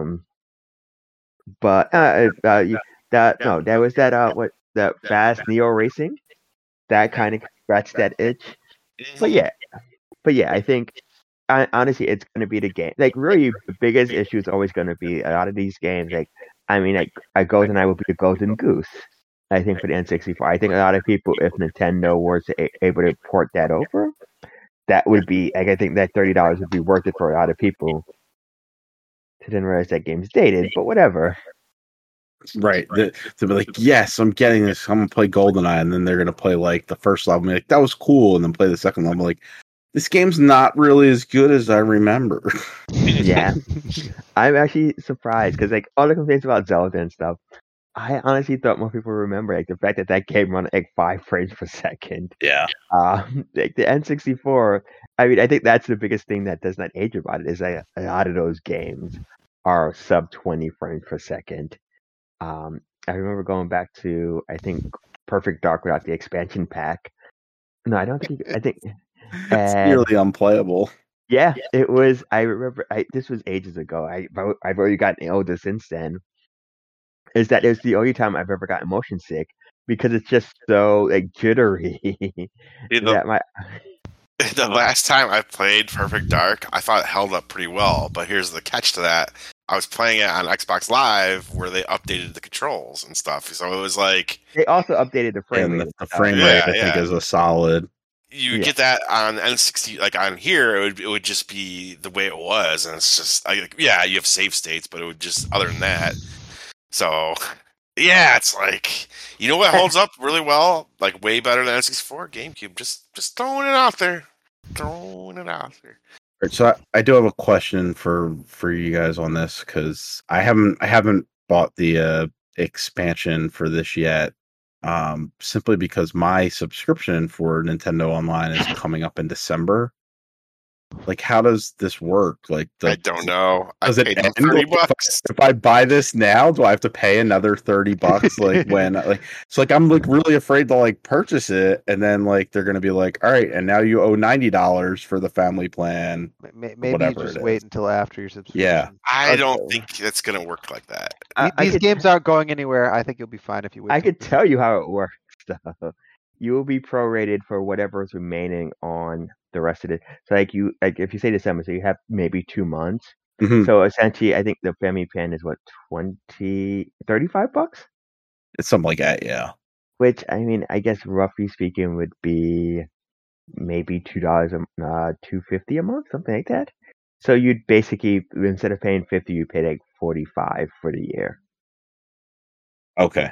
But that was that Fast Neo Racing that kind of scratched that itch. But yeah, I think honestly, it's going to be the game. Like, really, the biggest issue is always going to be a lot of these games. Like, I mean, like, GoldenEye will be the golden goose. I think for the N64. I think a lot of people, if Nintendo was able to port that over, that would be. Like, I think that $30 would be worth it for a lot of people. To then realize that game's dated, but whatever. Right. To be like, yes, I'm getting this. I'm gonna play GoldenEye, and then they're gonna play like the first level. Like, that was cool, and then play the second level. Like, this game's not really as good as I remember. Yeah, I'm actually surprised because like all the complaints about Zelda and stuff, I honestly thought more people remember like the fact that game run like 5 frames per second. Yeah. Like the N64. I mean, I think that's the biggest thing that does not age about it is that a lot of those games are sub 20 frames per second. I remember going back to I think Perfect Dark without the expansion pack. No, I don't think. I think It's nearly unplayable. yeah, it was. I remember. This was ages ago. I've already gotten older since then. Is that it's the only time I've ever gotten motion sick because it's just so like jittery. The last time I played Perfect Dark, I thought it held up pretty well. But here's the catch to that: I was playing it on Xbox Live, where they updated the controls and stuff. So it was like they also updated the frame rate. The frame rate, I think, is a solid. You get that on N60, like on here, it would just be the way it was, and it's just you have save states, but it would just other than that. So yeah, it's like what holds up really well, like way better than N64, GameCube. Just throwing it out there, Right, so I do have a question for you guys on this because I haven't bought the expansion for this yet. Simply because my subscription for Nintendo Online is coming up in December. Like, how does this work? Like, I don't know. Does it end? $30? If I buy this now, do I have to pay another $30? Like, when I'm like really afraid to like purchase it, and then like they're gonna be like, all right, and now you owe $90 for the family plan. Maybe you just wait until after your subscription. Yeah, I don't think it's gonna work like that. These games aren't going anywhere. I think you'll be fine if you wait. I could tell you how it works. You will be prorated for whatever is remaining on the rest of it. So if you say December, so you have maybe 2 months. Mm-hmm. So essentially, I think the family plan is what $35? It's something like that, yeah. Which I mean, I guess roughly speaking, would be maybe $2, $2.50 a month, something like that. So you'd basically instead of paying $50, you pay like $45 for the year. Okay.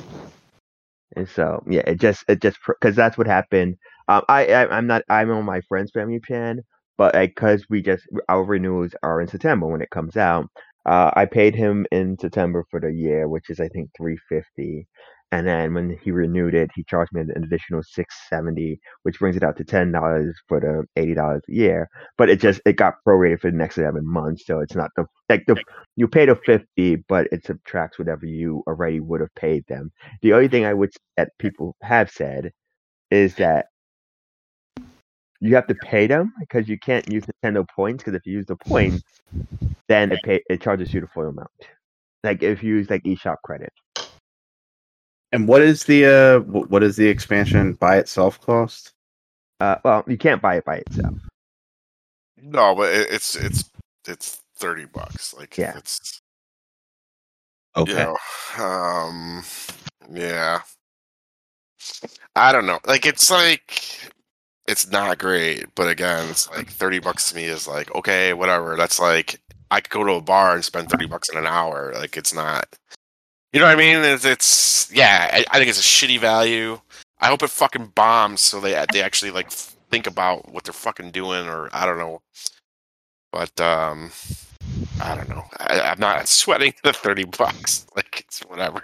And so yeah, it just because that's what happened. I'm on my friend's family plan, but because our renewals are in September when it comes out. I paid him in September for the year, which is I think $350, and then when he renewed it, he charged me an additional $670, which brings it out to $10 for the $80 a year. But it got prorated for the next 11 months, so it's not you pay the $50, but it subtracts whatever you already would have paid them. The only thing that people have said is that you have to pay them because you can't use Nintendo points, because if you use the points, then it charges you the full amount. Like if you use like eShop credit. And what is the expansion by itself cost? Well, you can't buy it by itself. No, but it's $30. Like, yeah, it's okay. Yeah. I don't know. Like, it's not great, but again, it's like $30 to me is like, okay, whatever. That's like I could go to a bar and spend $30 in an hour. Like, it's not, you know what I mean? It's yeah. I think it's a shitty value. I hope it fucking bombs so they actually like think about what they're fucking doing, or I don't know. But I don't know. I'm not sweating the $30. Like, it's whatever.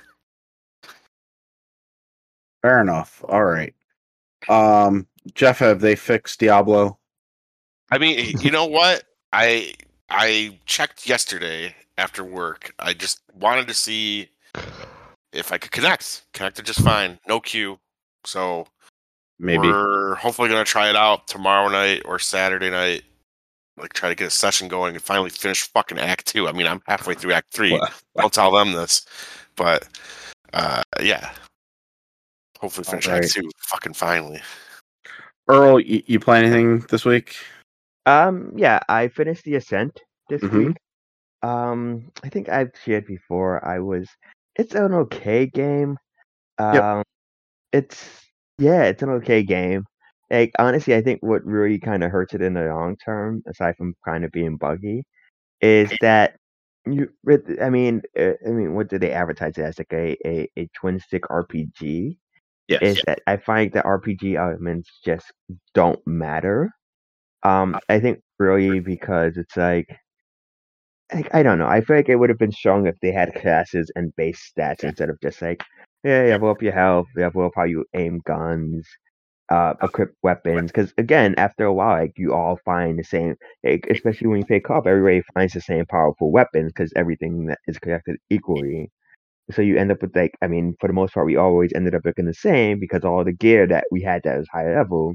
Fair enough. All right. Jeff, have they fixed Diablo? I mean, you know what? I checked yesterday after work. I just wanted to see if I could connect. Connected just fine. No queue. So maybe we're hopefully going to try it out tomorrow night or Saturday night. like try to get a session going and finally finish fucking Act 2. I mean, I'm halfway through Act 3. Well, Don't tell them this, but yeah. Hopefully finish Alright. Act 2 fucking finally. Earl, you play anything this week? Yeah, I finished The Ascent this Mhm. week. I think I've shared before. It's an okay game. Yep. It's it's an okay game. Like honestly, I think what really kind of hurts it in the long term, aside from kind of being buggy, is that I mean, what do they advertise it as? Like a twin stick RPG? Yes. Is that I find the RPG elements just don't matter. I think really because it's like I don't know. I feel like it would have been strong if they had classes and base stats instead of just like, yeah, you level up your health, you level up how you aim guns, equip weapons. Because again, after a while, like you all find the same. Like, especially when you play co-op, everybody finds the same powerful weapons because everything that is collected equally. So you end up with like, I mean, for the most part, we always ended up looking the same because all the gear that we had that was high level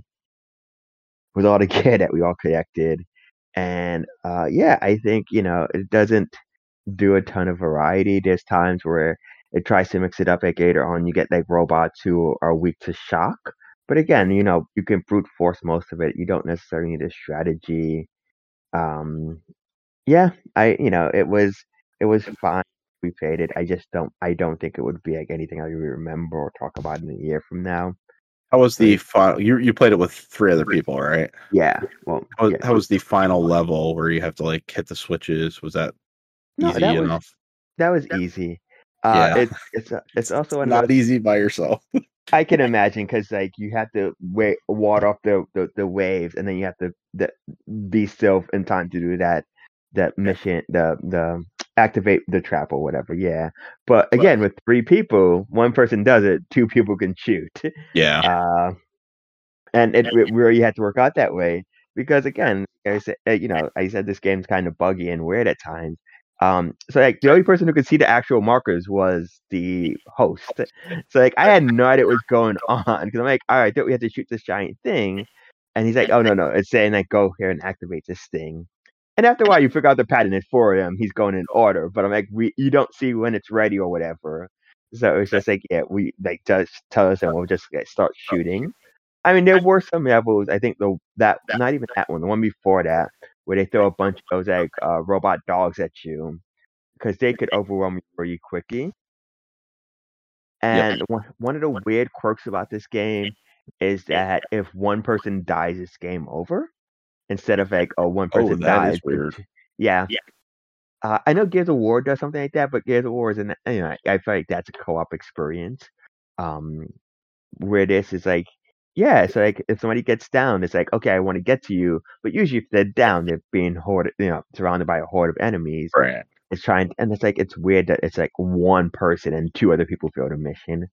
was all the gear that we all collected. And I think it doesn't do a ton of variety. There's times where it tries to mix it up. Like later on, you get like robots who are weak to shock. But again, you can brute force most of it. You don't necessarily need a strategy. Um, yeah, it was fine. We played it. I don't think it would be like anything I would remember or talk about in a year from now. How was the Right. final? You played it with 3 other people, right? Yeah. Well, yeah. How was the final level where you have to like hit the switches? Was that No, easy enough? that was easy. Yeah. It's also one of Not those. easy by yourself. I can imagine because like you have to ward off the waves, and then you have to be still in time to do that mission, the activate the trap or whatever. Yeah, but again, with 3 people, one person does it, 2 people can shoot. Yeah. Uh, and it really had to work out that way because again, I said, I said this game's kind of buggy and weird at times. So like the only person who could see the actual markers was the host. So like I had no idea what was going on because I'm like, all right, we had to shoot this giant thing, and he's like, oh no, it's saying like go here and activate this thing. And after a while, you figure out the pattern is for him. He's going in order, but I'm like, you don't see when it's ready or whatever. So it's just like, yeah, we like just tell us and we'll just start shooting. I mean, there were some levels. I think that not even that one, the one before that, where they throw a bunch of those like robot dogs at you because they could overwhelm you pretty quickly. And one of the weird quirks about this game is that if one person dies, it's game over. Instead of like, one person that dies. is weird. Yeah. I know Gears of War does something like that, but Gears of War is I feel like that's a co-op experience. Um, where this is like, yeah, so like if somebody gets down, it's like, okay, I want to get to you, but usually if they're down, they're being surrounded by a horde of enemies. Right. It's trying, and it's like it's weird that it's like one person and 2 other people fail the mission.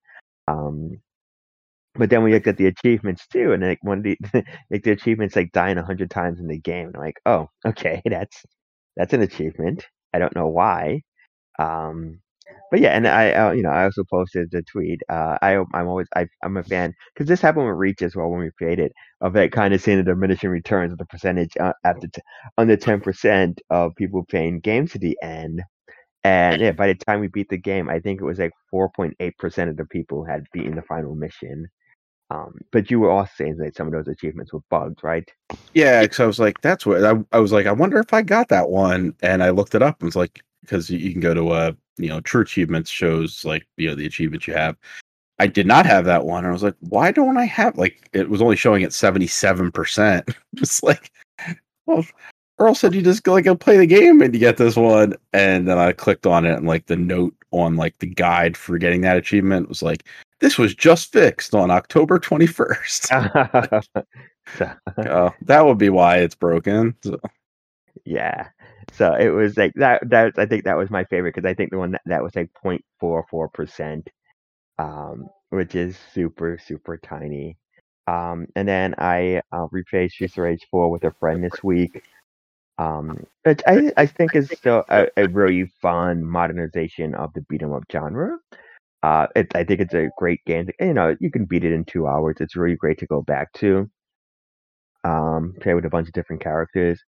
But then we looked at the achievements too, and like one of the like the achievements like dying 100 times in the game. And I'm like, oh, okay, that's an achievement. I don't know why. Um, but yeah, and I also posted the tweet. I'm a fan because this happened with Reach as well when we played it, of that kind of seeing the diminishing returns of the percentage under 10% of people playing games to the end. And yeah, by the time we beat the game, I think it was like 4.8% of the people had beaten the final mission. But you were also saying that some of those achievements were bugged, right? Yeah, because I was like, that's what I was like. I wonder if I got that one, and I looked it up and was like, because you can go to True Achievements shows like the achievements you have. I did not have that one, and I was like, why don't I have like it was only showing at 77%. Just like, well, Earl said you just go play the game and you get this one, and then I clicked on it, and like the note on like the guide for getting that achievement was like, this was just fixed on October 21st. That would be why it's broken. So. Yeah. So it was like that. I think that was my favorite because I think the one that was like 0.44%, which is super super tiny. And then I replayed Streets of Rage 4 with a friend this week. Which I think is still a really fun modernization of the beat 'em up genre. I think it's a great game. You can beat it in 2 hours. It's really great to go back to. Play with a bunch of different characters.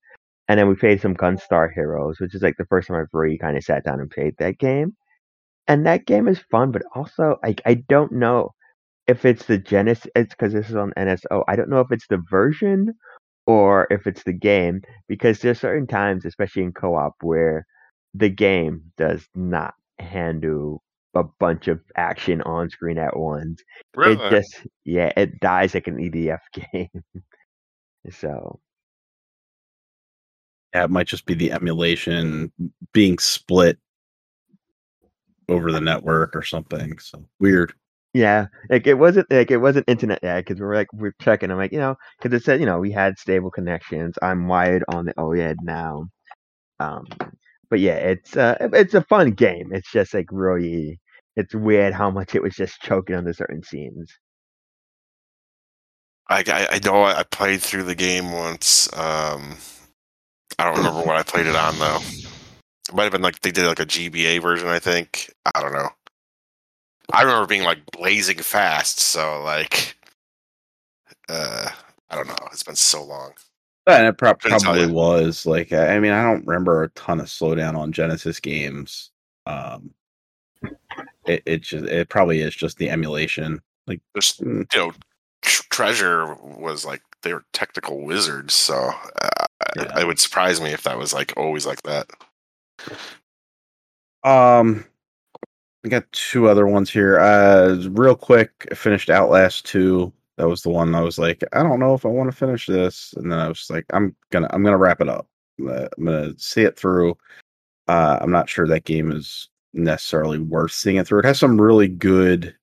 And then we played some Gunstar Heroes, which is like the first time I've really kind of sat down and played that game. And that game is fun, but also I don't know if it's the Genesis. It's because this is on NSO. I don't know if it's the version or if it's the game, because there's certain times, especially in co-op, where the game does not handle a bunch of action on screen at once. It Really? just it dies like an EDF game. So Yeah, it might just be the emulation being split over the network or something. So weird. yeah, it wasn't internet because we're checking. I'm like, because it said we had stable connections. I'm wired on the OLED now. Um, but yeah, it's a fun game. It's just like really, it's weird how much it was just choking under certain scenes. I know I played through the game once. I don't remember what I played it on though. It might have been like they did like a GBA version, I think. I don't know. I remember being like blazing fast, so like I don't know. It's been so long. And it Couldn't tell probably you. was like, I mean, I don't remember a ton of slowdown on Genesis games. It probably is just the emulation. Like, There's Treasure was like they were technical wizards, so Yeah. it would surprise me if that was like always like that. I got two other ones here. Real quick, I finished Outlast 2. That was the one I was like, I don't know if I want to finish this, and then I was like, I'm gonna wrap it up. I'm gonna see it through. I'm not sure that game is necessarily worth seeing it through. It has some really good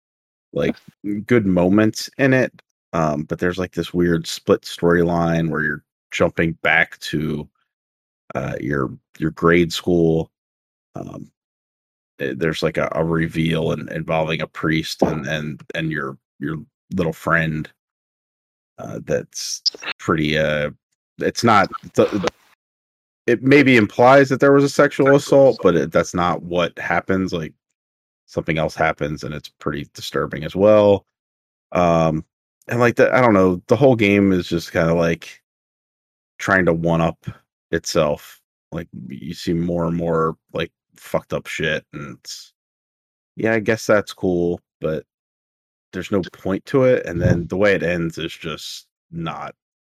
moments in it, but there's like this weird split storyline where you're jumping back to your grade school. There's like a reveal involving a priest and your little friend. That's pretty. It's not. It maybe implies that there was a sexual assault, but that's not what happens. Like something else happens, and it's pretty disturbing as well. And like I don't know. The whole game is just kind of like trying to one up itself. Like you see more and more like fucked up shit, and yeah, I guess that's cool, but there's no point to it. And then the way it ends is just not.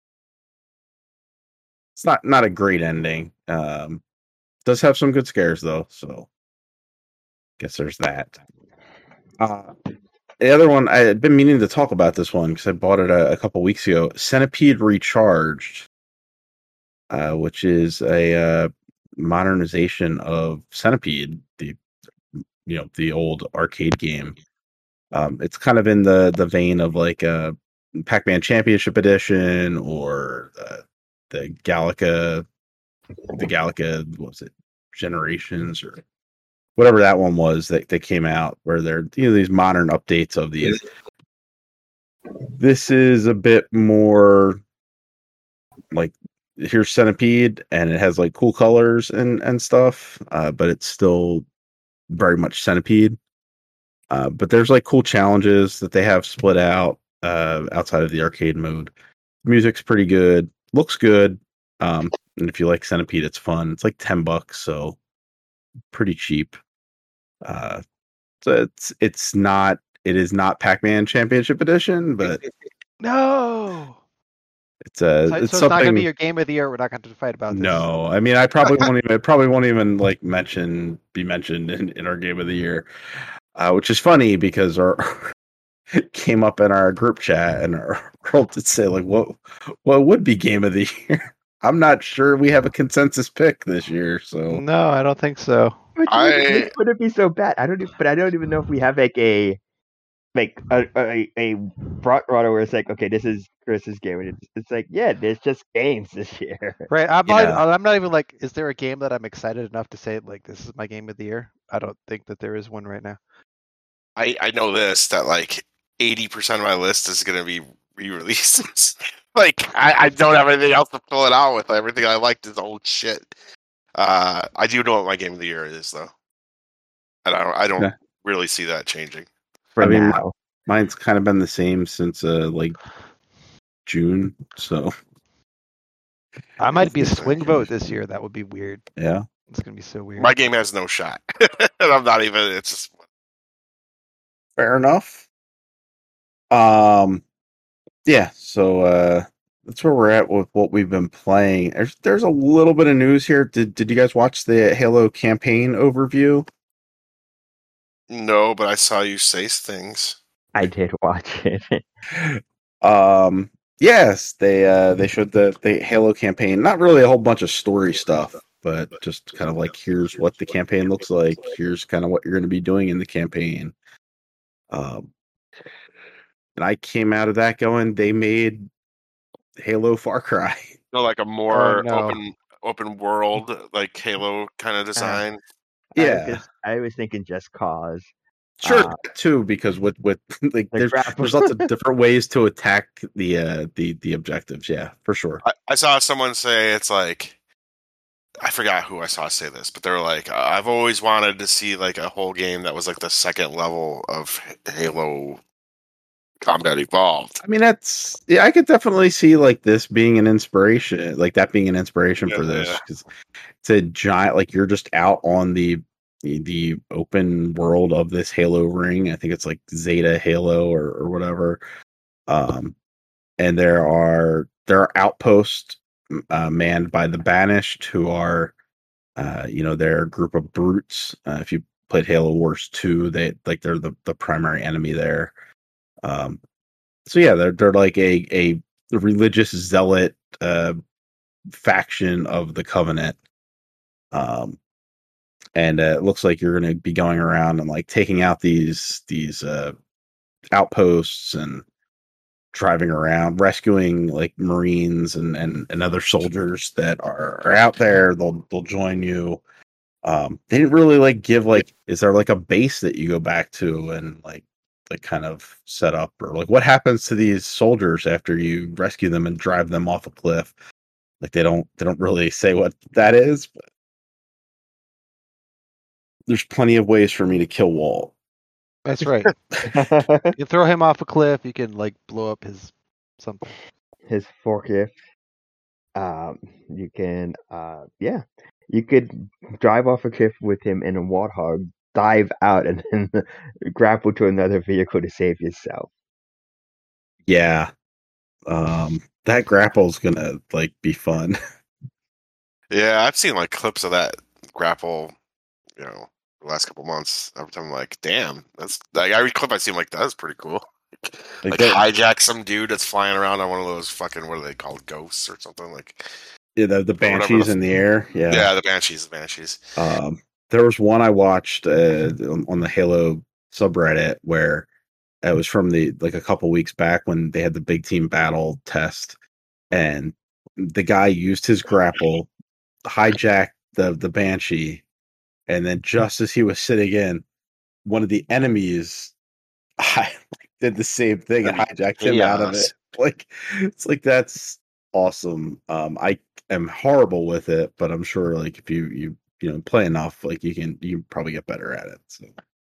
It's not a great ending. Does have some good scares though, so guess there's that. The other one I had been meaning to talk about this one because I bought it a couple weeks ago. Centipede Recharged, which is a modernization of Centipede, the old arcade game. It's kind of in the vein of like Pac-Man Championship Edition or the Galaga, what was it, Generations or whatever that one was that came out, where they're these modern updates of these. This is a bit more like here's Centipede, and it has like cool colors and stuff, but it's still very much Centipede. But there's like cool challenges that they have split out outside of the arcade mode. Music's pretty good, looks good, and if you like Centipede, it's fun. It's like $10, so pretty cheap. So it is not Pac-Man Championship Edition, but No. it's So it's it's not something. going to be your game of the year. We're not going to fight about this. No, I mean, I probably won't even like be mentioned in our game of the year, which is funny because our came up in our group chat and our girl did say like what would be game of the year. I'm not sure we have a consensus pick this year, so No, I don't think so. Which would it be so bad? I don't even know if we have like a front runner where it's like, okay, this is Chris's game, and it's like, yeah, there's just games this year. Right. I'm Yeah. not even like, is there a game that I'm excited enough to say like this is my game of the year? I don't think that there is one right now. I know this that like 80% of my list is going to be re-releases. Like I don't have anything else to fill it out with. Everything I liked is old shit. I do know what my game of the year is though, and I don't Yeah. really see that changing. For I mean, now. mine's kind of been the same since like June, so I might be a It's- swing vote this year. That would be weird. Yeah. It's gonna be so weird. My game has no shot. And I'm not even. It's just Fair enough. Yeah, so that's where we're at with what we've been playing. There's a little bit of news here. Did you guys watch the Halo campaign overview? no, but I saw you say things. I did watch it. Yes, they showed the Halo campaign. Not really a whole bunch of story stuff, but just kind of like here's what the campaign looks like. Here's kind of what you're going to be doing in the campaign. And I came out of that going, they made Halo Far Cry. No, like a more no. open world, like Halo kind of design. Yeah. I was thinking Just Cause. Sure, too, because with like there's lots of different ways to attack the objectives. Yeah, for sure. I saw someone say it's like, I forgot who I saw say this, but they're like, I've always wanted to see like a whole game that was like the second level of Halo Combat Evolved. I mean, I could definitely see like this being an inspiration, like that being an inspiration for this, because it's a giant, like you're just out on the open world of this Halo ring. I think it's like Zeta Halo or whatever. And there are outposts manned by the Banished, who are they're a group of brutes. If you played Halo Wars 2, they're the primary enemy there. So yeah, they're like a religious zealot faction of the Covenant. And it looks like you're going to be going around and like taking out these outposts and driving around, rescuing like Marines and other soldiers that are out there. They'll join you. They didn't really like give like, is there like a base that you go back to and like kind of set up, or like what happens to these soldiers after you rescue them and drive them off a cliff? Like they don't really say what that is, but there's plenty of ways for me to kill Walt. That's right. You throw him off a cliff. You can like blow up his something. His forklift. You can, you could drive off a cliff with him in a warthog, dive out, and then grapple to another vehicle to save yourself. Yeah, that grapple's gonna like be fun. Yeah, I've seen like clips of that grapple, the last couple months. Every time I'm like, damn, that's like every clip I see, I'm like, that's pretty cool. Like hijack some dude that's flying around on one of those fucking, what are they called, ghosts or something, like the Banshees in the air. Yeah, the Banshees. There was one I watched on the Halo subreddit where it was from a couple weeks back when they had the big team battle test, and the guy used his grapple, hijacked the Banshee, and then just as he was sitting in, one of the enemies did the same thing and hijacked him out of it. Like, it's like, that's awesome. I am horrible with it, but I'm sure like if you play enough, like you probably get better at it. So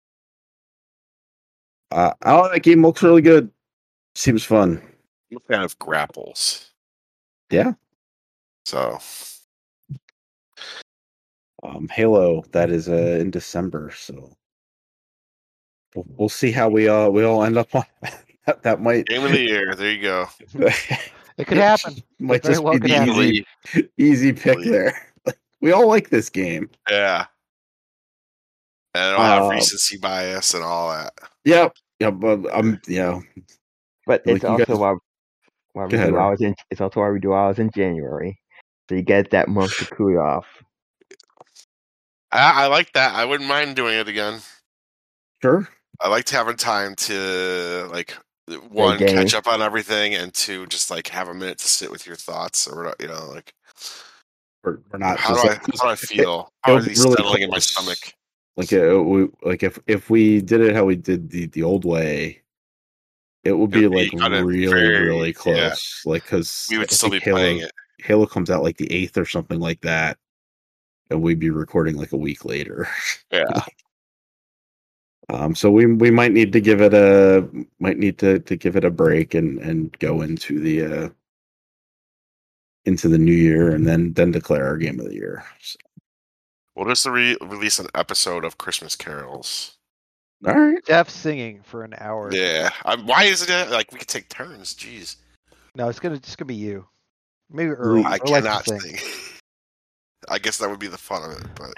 that game looks really good. Seems fun. I'm a fan of grapples. Yeah. So Halo, that is in December, so we'll see how we all end up on that. Might game of the year. There you go. It could happen. Might just be the easy pick there. We all like this game. Yeah. And I don't have recency bias and all that. Yep. Yeah, but But it's also why we do ours in. It's also why we do ours in January, so you get that month to cool off. I like that. I wouldn't mind doing it again. Sure. I liked having time to like, one, catch up on everything, and two, just like have a minute to sit with your thoughts, or like we're not. How do I feel? How are these really settling in my stomach? Like if we did it how we did the old way, it would be like really close. Yeah. Like because we would still be playing it. Halo comes out like the 8th or something like that, and we'd be recording like a week later. Yeah. So we might need to give it a give it a break and go into into the new year, and then declare our game of the year. So, We'll just release an episode of Christmas Carols. all right. Jeff singing for an hour. Yeah. Why is it like we could take turns? Jeez. No, it's just gonna be you. Maybe Earl. I Earl likes cannot to sing. I guess that would be the fun of it, but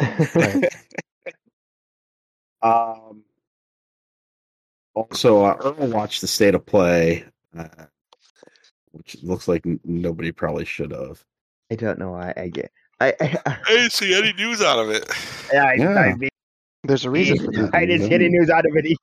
Also, Earl watched the State of Play, which looks like nobody probably should have. I don't know why I get. I didn't see any news out of it. Yeah. There's a reason for that. I didn't see any news out of it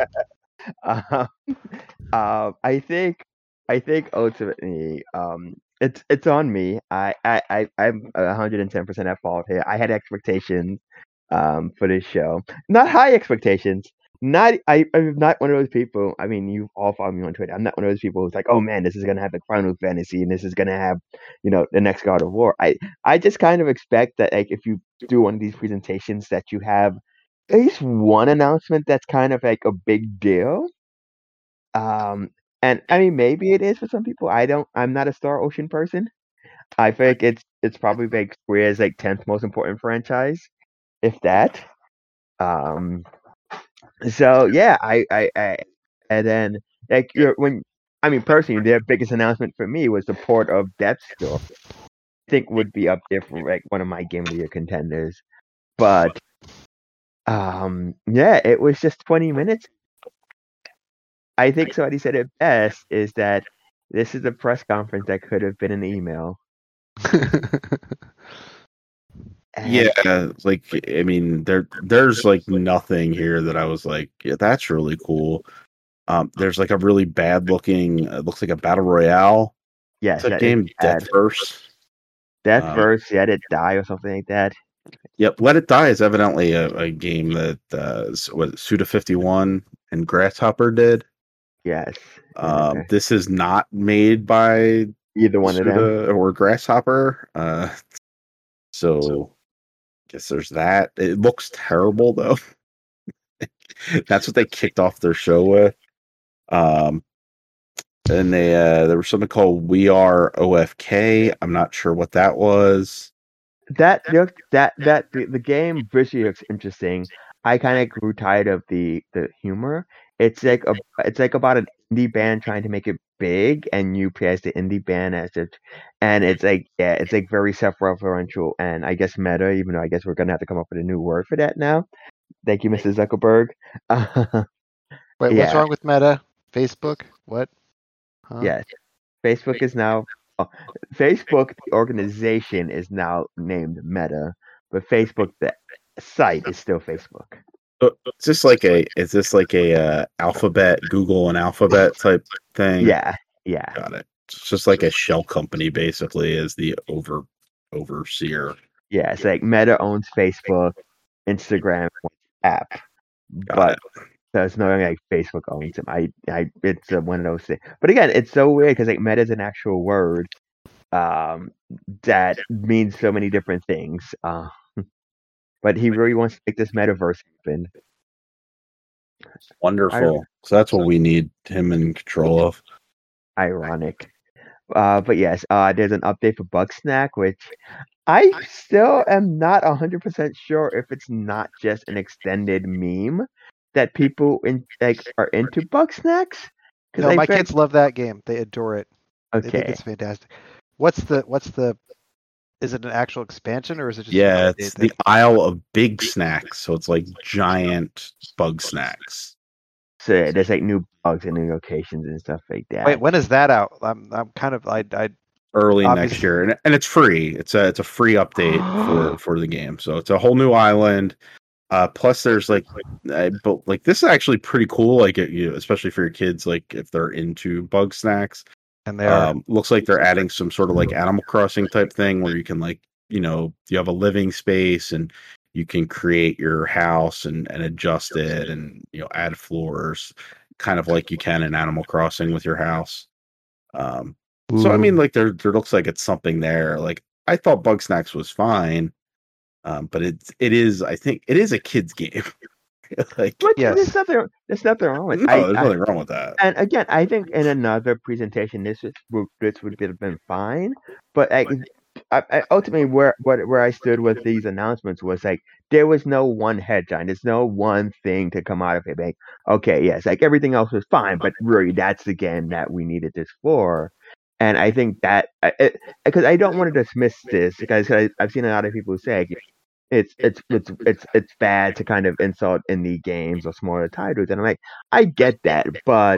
either. I think ultimately, it's on me. I'm 110% at fault here. I had expectations, for this show, not high expectations. I'm not one of those people. I mean, you all follow me on Twitter. I'm not one of those people who's like, oh man, this is gonna have like Final Fantasy and this is gonna have, the next God of War. I just kind of expect that like if you do one of these presentations that you have at least one announcement that's kind of like a big deal. And I mean maybe it is for some people. I'm not a Star Ocean person. I think it's probably like Square's like 10th most important franchise, if that. So yeah, I and then like personally, their biggest announcement for me was the port of Death's Door. I think would be up there for like one of my Game of the Year contenders. But yeah, it was just 20 minutes. I think somebody said it best is that this is a press conference that could have been an email. Yeah, like I mean, there's like nothing here that I was like, yeah, that's really cool. There's like a really bad looking, it looks like a battle royale. Yes, It's a game, Deathverse. Deathverse, Let It Die or something like that. Yep, Let It Die is evidently a game that what Suda51 and Grasshopper did. Yes. This is not made by either one of them or Grasshopper. So I guess there's that. It looks terrible though. That's what they kicked off their show with. And they there was something called We Are OFK. I'm not sure what that was. The game visually looks interesting. I kind of grew tired of the humor. It's like about an indie band trying to make it big, and you play as the indie band as it, and it's like very self-referential, and I guess meta. Even though I guess we're gonna have to come up with a new word for that now. Thank you, Mr. Zuckerberg. Wait, what's wrong with Meta? Facebook? What? Huh? Yes, Facebook is now. Facebook, the organization, is now named Meta, but Facebook, the site, is still Facebook. Is this like a Alphabet, Google and Alphabet type thing? Yeah. Got it. It's just like a shell company, basically, as the overseer. Yeah, it's like Meta owns Facebook, Instagram, app, but so it's not like Facebook owns them. It's one of those things. But again, it's so weird because like Meta is an actual word that means so many different things. But he really wants to make this metaverse happen. Wonderful. So that's what we need him in control of. Ironic. But yes, there's an update for Bugsnax, which I still am not 100% sure if it's not just an extended meme that people are into Bugsnax. No, my kids love that game. They adore it. Okay. They think it's fantastic. What's the is it an actual expansion or is it just it's the Isle of Big Snacks, so it's like giant bug snacks. So yeah, there's like new bugs and new locations and stuff like that. Wait, when is that out? I'm kind of I early next year, and it's free. It's a free update for the game, so it's a whole new island. Plus, there's but this is actually pretty cool. Like especially for your kids, like if they're into bug snacks. And they looks like they're adding some sort of like Animal Crossing type thing where you can you have a living space and you can create your house and adjust it and add floors, kind of like you can in Animal Crossing with your house. So I mean, like there looks like it's something there. Like I thought Bugsnax was fine, but I think it is a kid's game. Like, But Yes. there's nothing wrong with it. no, there's nothing wrong with that. And again, I think in another presentation, this would have been fine. But ultimately, where I stood with these announcements was like there was no one headline. There's no one thing to come out of it. Like, okay, yes, like everything else was fine, but really, that's the game that we needed this for. And I think that because I don't want to dismiss this because I've seen a lot of people say it's bad to kind of insult indie games or smaller titles, and I'm like, I get that, but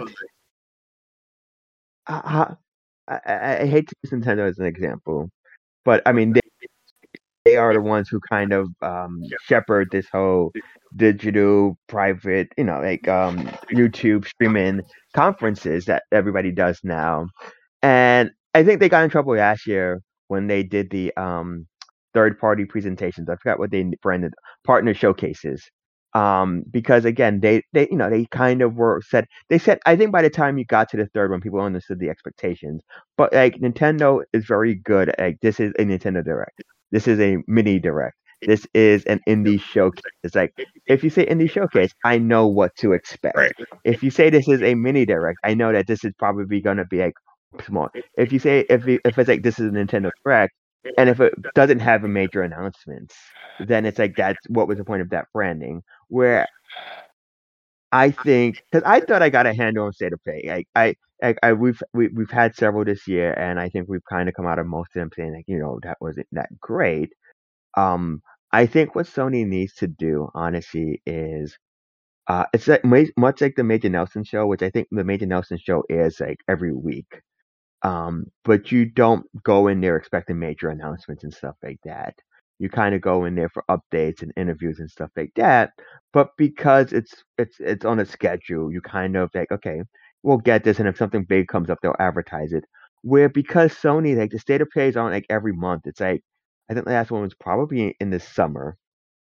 I, I hate to use Nintendo as an example, but I mean they are the ones who kind of shepherd this whole digital private, YouTube streaming conferences that everybody does now, and I think they got in trouble last year when they did the third party presentations. I forgot what they branded partner showcases. Because again, they kind of said I think by the time you got to the third one, people understood the expectations. But like Nintendo is very good at like, this is a Nintendo Direct. This is a mini Direct. This is an indie showcase. It's like if you say indie showcase, I know what to expect. Right. If you say this is a mini Direct, I know that this is probably going to be like small. If you say if it's like this is a Nintendo Direct, and if it doesn't have a major announcements, then it's like that's what was the point of that branding. Where I think because I thought I got a handle on State of Play. We've had several this year, and I think we've kind of come out of most of them saying like that wasn't that great. I think what Sony needs to do, honestly, is it's like much like the Major Nelson show, which I think the Major Nelson show is like every week. But you don't go in there expecting major announcements and stuff like that. You kind of go in there for updates and interviews and stuff like that. But because it's on a schedule, you kind of like, okay, we'll get this, and if something big comes up, they'll advertise it. Where because Sony, like the state of plays aren't like every month. It's like I think the last one was probably in the summer.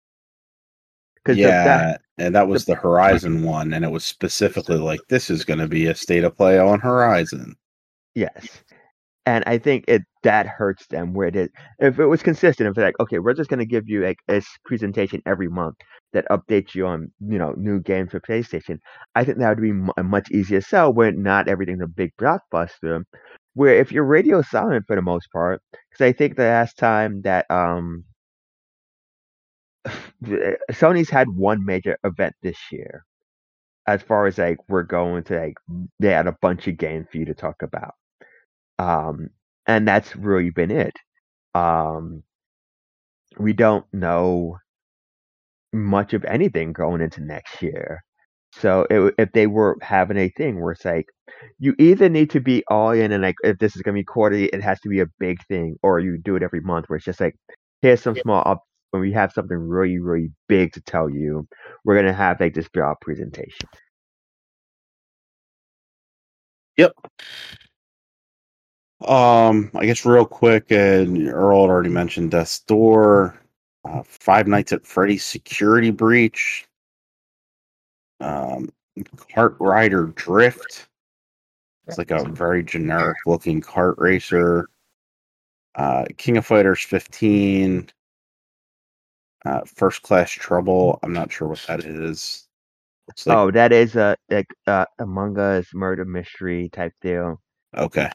Yeah, and that was the Horizon one, and it was specifically like this is going to be a state of play on Horizon. Yes. And I think that hurts them where it is. If it was consistent, if they're like, okay, we're just going to give you like a presentation every month that updates you on new games for PlayStation, I think that would be a much easier sell where not everything's a big blockbuster. Where if you're radio silent for the most part, because I think the last time that Sony's had one major event this year, as far as like we're going to like they had a bunch of games for you to talk about. And that's really been it. We don't know much of anything going into next year. So if they were having a thing where it's like, you either need to be all in and like, if this is going to be quarterly, it has to be a big thing, or you do it every month where it's just like, here's some small up when we have something really, really big to tell you, we're going to have like this job presentation. Yep. I guess real quick, and Earl had already mentioned Death's Door, Five Nights at Freddy's Security Breach, Kart Rider Drift. It's like a very generic looking kart racer. King of Fighters 15. First Class Trouble. I'm not sure what that is. Like, that is a Among Us murder mystery type deal. Okay.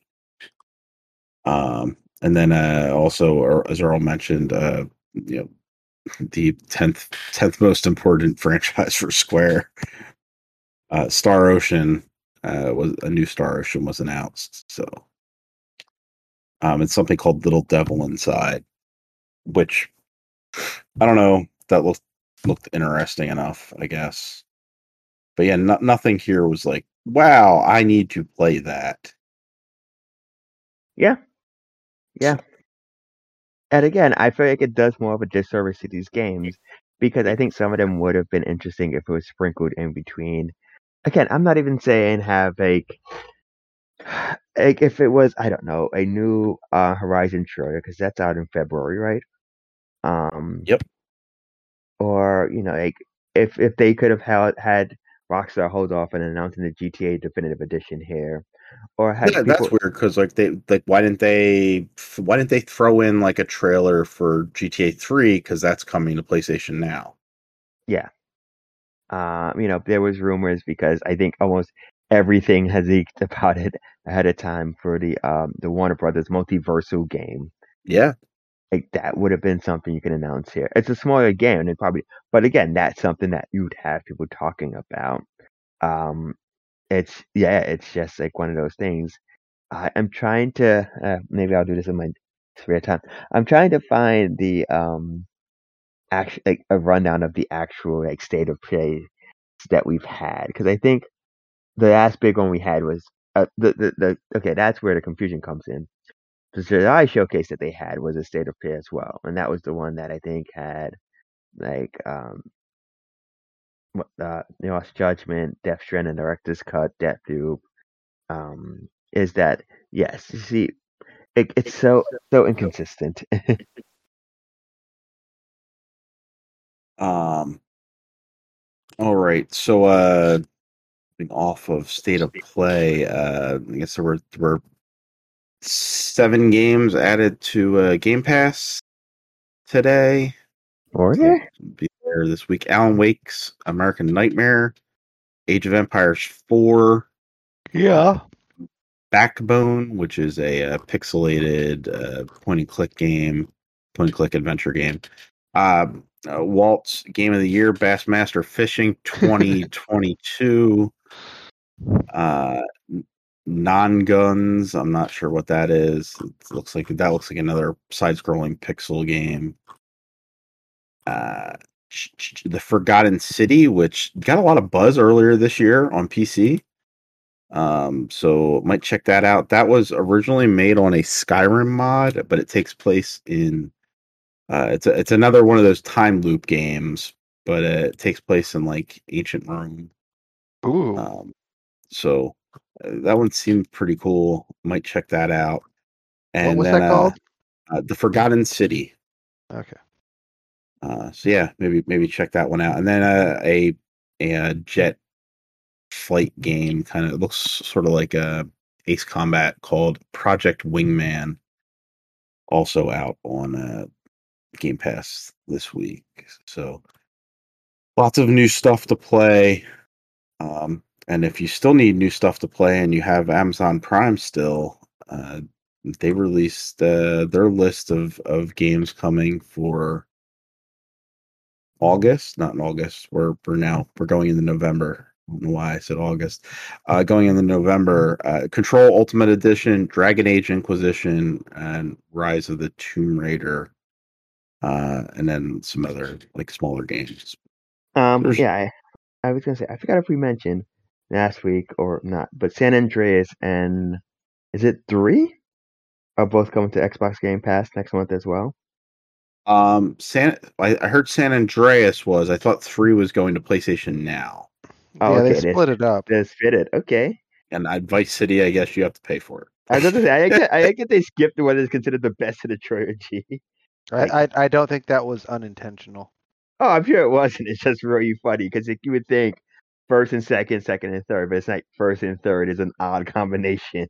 And then also, as Earl mentioned, the 10th most important franchise for Square, Star Ocean was a new Star Ocean was announced. So, it's something called Little Devil Inside, which I don't know. That looked interesting enough, I guess. But yeah, nothing here was like, wow, I need to play that. Yeah. And again, I feel like it does more of a disservice to these games because I think some of them would have been interesting if it was sprinkled in between. Again, I'm not even saying have like if it was, I don't know, a new Horizon trailer because that's out in February, right? Yep. Or like if they could have had Rockstar hold off on announcing the GTA Definitive Edition here, or had that's weird because why didn't they throw in like a trailer for GTA 3 because that's coming to PlayStation now? Yeah, There was rumors because I think almost everything has leaked about it ahead of time for the Warner Brothers Multiversal game. Yeah. Like that would have been something you can announce here. It's a smaller game, and but again, that's something that you'd have people talking about. It's just like one of those things. I'm trying to maybe I'll do this in my spare time. I'm trying to find the actual like a rundown of the actual like state of play that we've had because I think the last big one we had was the okay, that's where the confusion comes in. The July showcase that they had was a state of play as well, and that was the one that I think had like Lost Judgment, Death Stranding, Director's Cut, Deathloop. Is that yes? You see, it's so inconsistent. All right. So off of state of play, I guess there were 7 games added to Game Pass today. Or So be there this week. Alan Wake's American Nightmare, Age of Empires 4, Yeah. Backbone, which is a pixelated point and click adventure game. Walt's Game of the Year, Bassmaster Fishing 2022. Non-Guns, I'm not sure what that is. It looks like another side-scrolling pixel game. The Forgotten City, which got a lot of buzz earlier this year on PC. So might check that out. That was originally made on a Skyrim mod, but it takes place in it's another one of those time loop games, but it takes place in like ancient Rome. Ooh. So that one seemed pretty cool. Might check that out. And what was then, that called? The Forgotten City. Okay. So yeah, maybe check that one out. And then a jet flight game, kind of it looks sort of like a Ace Combat called Project Wingman, also out on Game Pass this week. So lots of new stuff to play. And if you still need new stuff to play and you have Amazon Prime still, they released their list of games coming for August. Not in August. We're going into November. I don't know why I said August. Going into November, Control Ultimate Edition, Dragon Age Inquisition, and Rise of the Tomb Raider, and then some other like smaller games. Yeah, I was gonna say I forgot if we mentioned last week or not, but San Andreas and is it 3 are both coming to Xbox Game Pass next month as well. I heard San Andreas was. I thought 3 was going to PlayStation Now. Oh, yeah, okay. they split it up. They split it. Okay. And Vice City, I guess you have to pay for it. I was going to say, I get they skipped what is considered the best of the trilogy. I don't think that was unintentional. Oh, I'm sure it wasn't. It's just really funny because you would think first and second, second and third, but it's like first and third is an odd combination.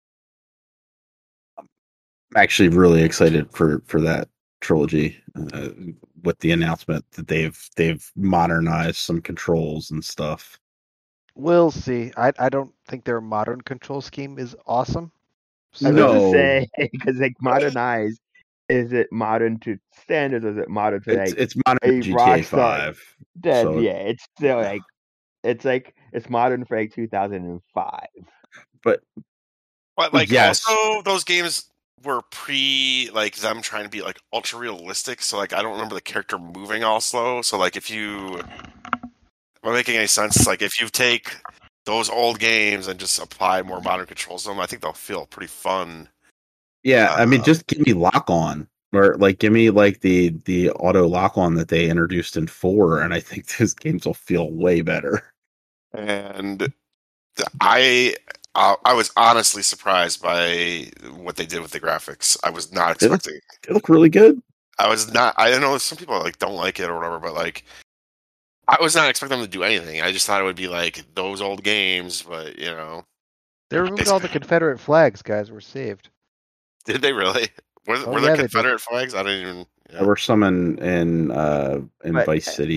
I'm actually really excited for that trilogy with the announcement that they've modernized some controls and stuff. We'll see. I don't think their modern control scheme is awesome. So. I was going to say because like modernized, is it modern to standards? Or is it modern to like it's modern to GTA 5? Then so yeah, it's still like it's modern for like 2005. But like yes. Also those games were like them trying to be like ultra realistic, so like I don't remember the character moving all slow. So like if you am I making any sense? Like if you take those old games and just apply more modern controls to them, I think they'll feel pretty fun. Yeah, I mean, just give me lock on, or like give me like the auto lock on that they introduced in 4, and I think those games will feel way better. And I was honestly surprised by what they did with the graphics. I was not expecting. They look really good. I was not. I know some people like don't like it or whatever, but like I was not expecting them to do anything. I just thought it would be like those old games, but you know, they removed all the Confederate flags. Guys were saved. Did they really? Were there Confederate flags? I don't even. There were some in Vice City.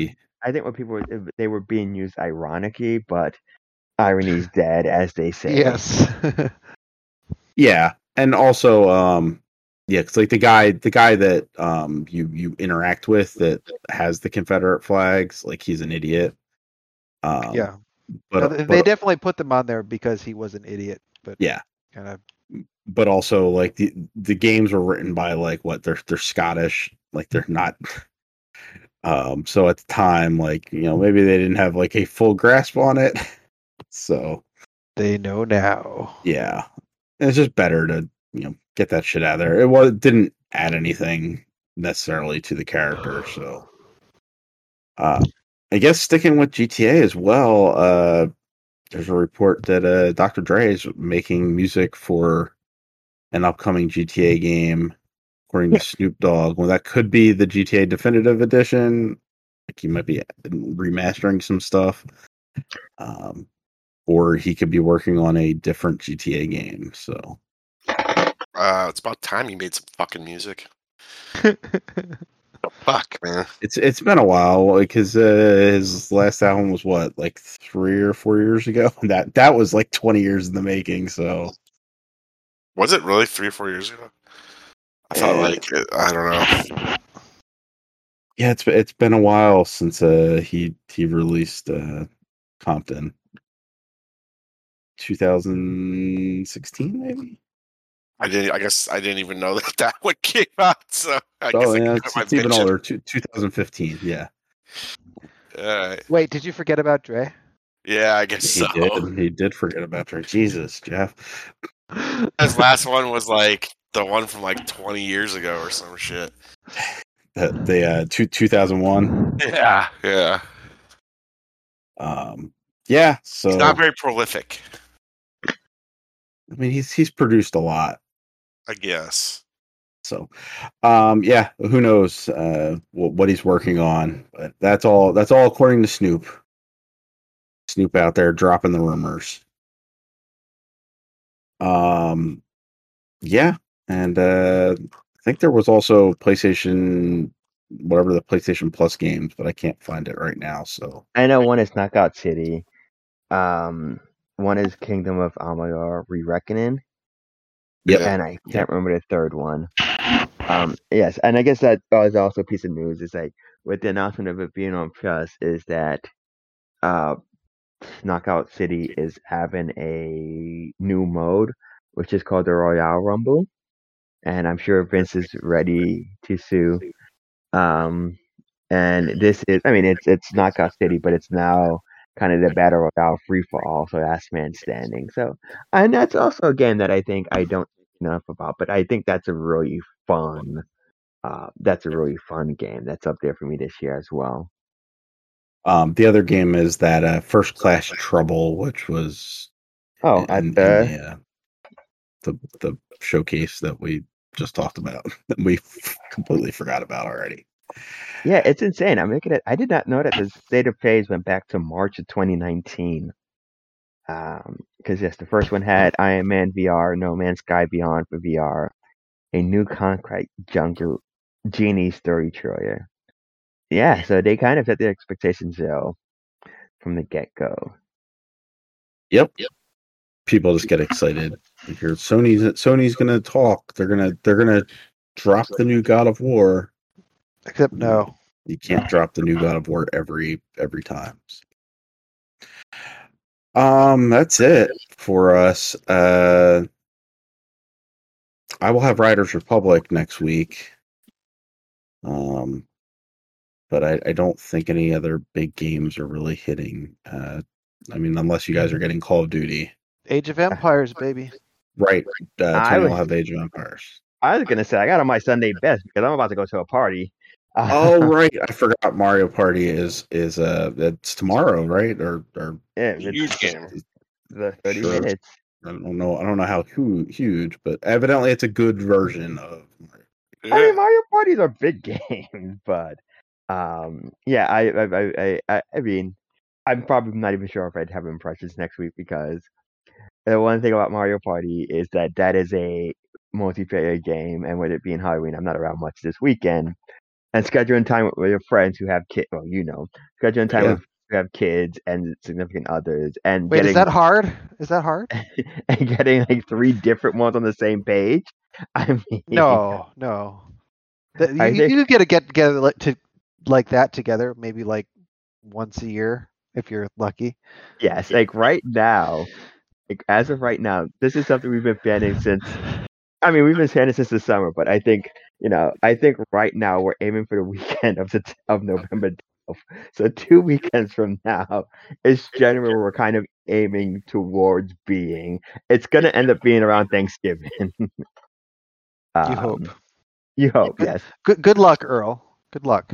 I think what people they were being used ironically, but irony's dead, as they say. Yes. Yeah, and also, yeah, because like the guy that you interact with that has the Confederate flags, like he's an idiot. Yeah. But No, they definitely put them on there because he was an idiot, but yeah, kind of. but also like the games were written by like what they're Scottish, like they're not. So at the time, like maybe they didn't have like a full grasp on it. So They know now. yeah, it's just better to get that shit out of there. It didn't add anything necessarily to the character. So I guess sticking with GTA as well. There's a report that Dr. Dre is making music for an upcoming GTA game, according to Snoop Dogg. Well, that could be the GTA Definitive Edition. Like he might be remastering some stuff, or he could be working on a different GTA game. So, It's about time you made some fucking music. Fuck, man. it's been a while because his last album was what, like 3 or 4 years ago. That was like 20 years in the making. So, Was it really 3 or 4 years ago? I felt like I don't know. yeah, it's been a while since he released Compton. 2016 maybe. I guess I didn't even know that one came out. So I guess Yeah, I it's even older. 2015. Yeah. Wait, did you forget about Dre? Yeah, I guess so. He did forget about Dre. Jesus, Jeff. His last one was like the one from like 20 years ago or some shit. The 2001. Yeah, yeah. Yeah. So He's not very prolific, I mean, he's produced a lot. I guess. So, yeah, who knows what he's working on? But that's all according to Snoop. Snoop out there dropping the rumors. Yeah, and I think there was also PlayStation, whatever the PlayStation Plus games, but I can't find it right now. So I know one is Knockout City. One is Kingdom of Amalur: Re-Reckoning. yep, And I can't remember the third one. Yes, and I guess that is also a piece of news. Is like with the announcement of it being on Plus, is that Knockout City is having a new mode, which is called the Royale Rumble, and I'm sure Vince is ready to sue. And this is, I mean, it's Knockout City, but it's now kind of the battle royale free for all, so last man standing. So, and that's also a game that I think I don't know enough about, but I think that's a really fun. That's a really fun game. That's up there for me this year as well. the other game is that First Class Trouble, which was in the showcase that we just talked about. That we completely forgot about already. Yeah, it's insane. I'm looking at. I did not know that the state of plays went back to March of 2019. Because yes, the first one had Iron Man VR, No Man's Sky Beyond for VR, a new Concrete Jungle Genie story trailer. Yeah, so they kind of set their expectations low from the get go. Yep. People just get excited. You hear Sony's gonna talk. They're gonna drop the new God of War. Except no. You can't drop the new God of War every time. That's it for us. I will have Riders Republic next week. But I don't think any other big games are really hitting. I mean, unless you guys are getting Call of Duty. Age of Empires, baby. Right. I Tony was- will have Age of Empires. I was gonna say I got on my Sunday best because I'm about to go to a party. Oh right, I forgot Mario Party is it's tomorrow, right? Or yeah, Huge game. The 30 Sure. minutes. I don't know how huge, but evidently it's a good version of Mario. I mean, Mario Parties are big games, but yeah, I mean, I'm probably not even sure if I'd have impressions next week because the one thing about Mario Party is that is a multiplayer game, and with it being Halloween, I'm not around much this weekend. and scheduling time with your friends who have kids. Well, scheduling time Yeah. with who have kids and significant others, and Wait, getting is that hard? Is that hard? and getting like 3 different ones on the same page. I mean, No. I think You get to get together like that together, maybe like once a year if you're lucky. yes, like right now, like as of right now, this is something we've been planning since. I mean, we've been planning since the summer, but I think right now we're aiming for the weekend of November 12th. So 2 weekends from now is generally where we're kind of aiming towards being. It's gonna end up being around Thanksgiving. You hope. You hope, yes. Good luck, Earl. Good luck.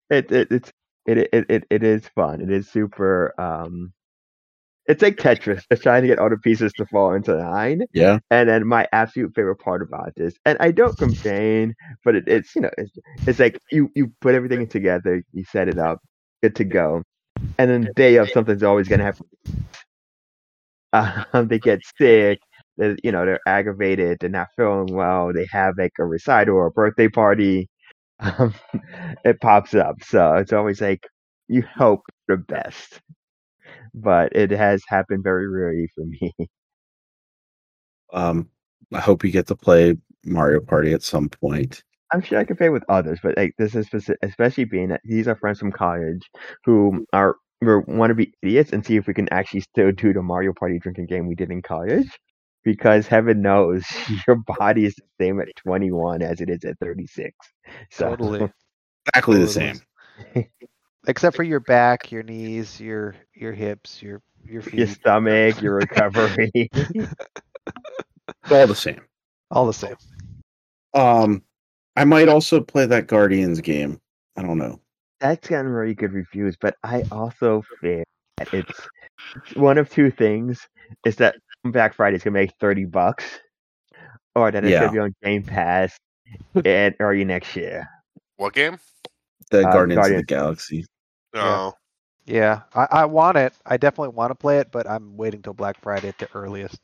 It is fun. It is super. It's like Tetris, just trying to get all the pieces to fall into line. Yeah. And then my absolute favorite part about this, and I don't complain, but it's like you put everything together, you set it up, good to go, and then the day of something's always gonna happen. They get sick. They're aggravated. They're not feeling well. They have like a recital or a birthday party. Um, it pops up. So it's always like you hope the best, but it has happened very rarely for me. I hope you get to play Mario Party at some point. I'm sure I could play with others, but like this is especially being that these are friends from college who want to be idiots and see if we can actually still do the Mario Party drinking game we did in college. Because heaven knows your body is the same at 21 as it is at 36. So, Totally. Exactly the same. Except for your back, your knees, your hips, your feet. Your stomach, your recovery. It's all the same. All the same. I might also play that Guardians game. I don't know. That's gotten very good reviews, but I also fear that it's one of two things: is that Black Friday is gonna make $30, or that it's gonna be on Game Pass early next year. What game? The Guardians of the Galaxy. No. Yeah, I want it. I definitely want to play it, but I'm waiting till Black Friday at the earliest.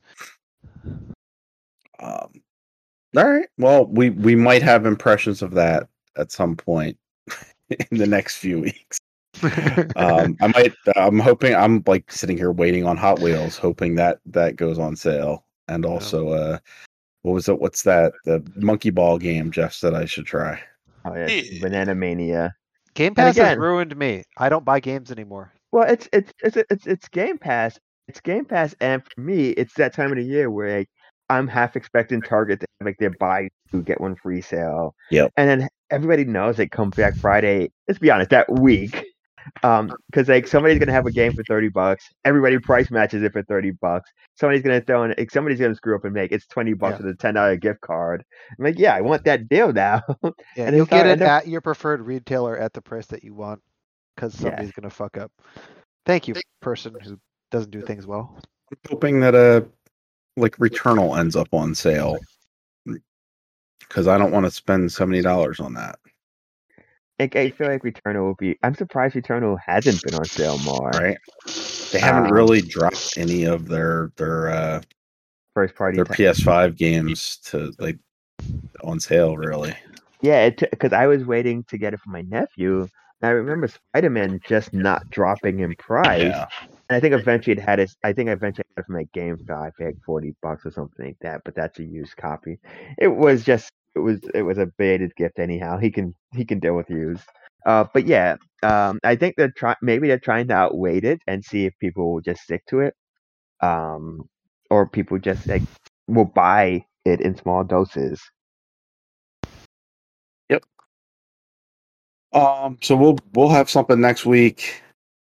All right. Well, we might have impressions of that at some point in the next few weeks. I'm hoping. I'm like sitting here waiting on Hot Wheels, hoping that goes on sale. And also, what was it? What's that? The Monkey Ball game Jeff said I should try. Oh yeah, Banana Mania. Game Pass has ruined me. I don't buy games anymore. Well, it's Game Pass. It's Game Pass, and for me, it's that time of the year where like, I'm half expecting Target to have like their buy two get one free sale. Yep. And then everybody knows it come Black Friday. Let's be honest, that week. Because like somebody's gonna have a game for $30. Everybody price matches it for $30. Somebody's gonna throw in. Somebody's gonna screw up and make it's $20 with a $10 gift card. I'm like, yeah, I want that deal now. Yeah, and you'll get it at your preferred retailer at the price that you want, because somebody's gonna fuck up. Thank you, person who doesn't do things well. I'm hoping that like Returnal ends up on sale, because I don't want to spend $70 on that. I feel like Returnal will be. I'm surprised Returnal hasn't been on sale more. Right? They haven't really dropped any of their first party, their PS5 games to like on sale. Really? Yeah, because I was waiting to get it for my nephew. And I remember Spider-Man just not dropping in price. Yeah. And I think eventually it had it. I think I eventually got it from like GameStop for like $40 or something like that. But that's a used copy. It was a baited gift anyhow. He can deal with used. But yeah, I think maybe they're trying to outweight it and see if people will just stick to it, or people just like will buy it in small doses. Yep. So we'll have something next week.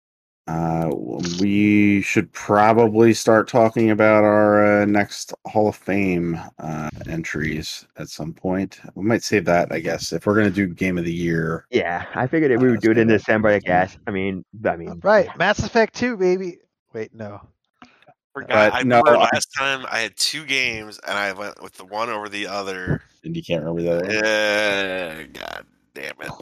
We should probably start talking about our next Hall of Fame entries at some point. We might save that, I guess, if we're gonna do Game of the Year. Yeah, I figured we would do it in December, I guess. I mean, right, Mass Effect 2, baby. Wait, no. I remember last time I had 2 games and I went with the one over the other. And you can't remember that one? Yeah, god damn it.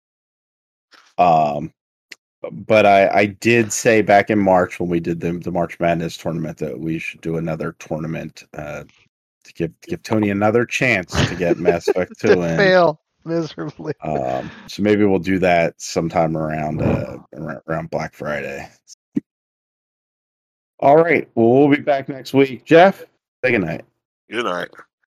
But I did say back in March when we did the March Madness tournament that we should do another tournament to give Tony another chance to get Mass Effect 2 in. Fail. miserably. So maybe we'll do that sometime around Black Friday. All right. Well, we'll be back next week. Jeff, say good night. Good night.